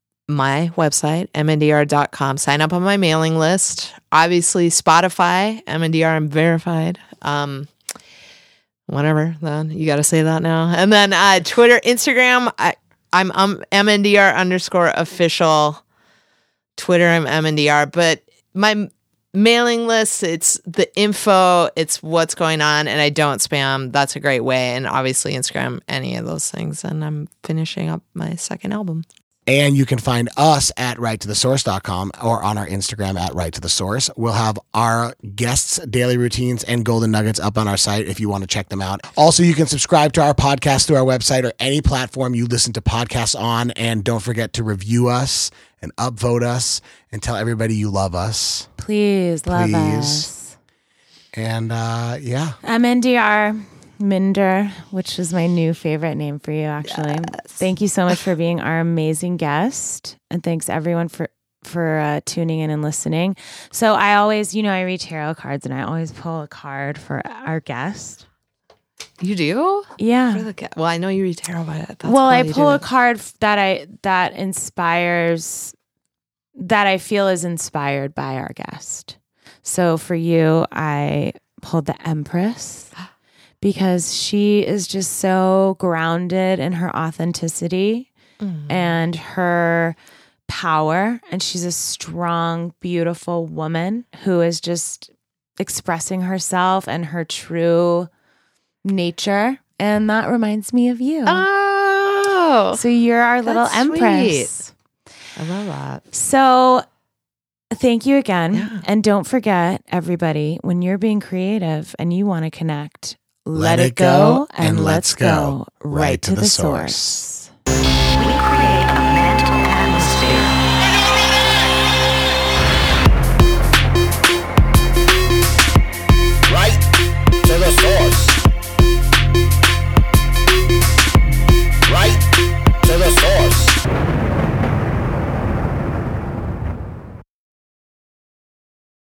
my website, m n d r dot com, sign up on my mailing list. Obviously, Spotify, M N D R, I'm verified. Um, whatever, then you got to say that now. And then uh, Twitter, Instagram, I, I'm um, M N D R underscore official. Twitter, I'm M N D R. But my m- mailing list, it's the info, it's what's going on, and I don't spam. That's a great way. And obviously, Instagram, any of those things. And I'm finishing up my second album. And you can find us at right to the source dot com or on our Instagram at right to the source. We'll have our guests' daily routines and golden nuggets up on our site if you want to check them out. Also, you can subscribe to our podcast through our website or any platform you listen to podcasts on. And don't forget to review us and upvote us and tell everybody you love us. Please love Please. us. And uh, yeah, M N D R Minder, which is my new favorite name for you, actually. Thank you so much for being our amazing guest. And thanks everyone for for uh, tuning in and listening. So I always, you know, I read tarot cards and I always pull a card for our guest. You do? Yeah. For the ca- well, I know you read tarot, but that's well, cool I you pull do a it. card f- that I that inspires that I feel is inspired by our guest. So for you, I pulled the Empress because she is just so grounded in her authenticity and her power, and she's a strong, beautiful woman who is just expressing herself and her true nature. And that reminds me of you. Oh, So you're our little that's empress. I love that. So thank you again. Yeah. And don't forget, everybody, when you're being creative and you want to connect, Let it go and let's go right to the source.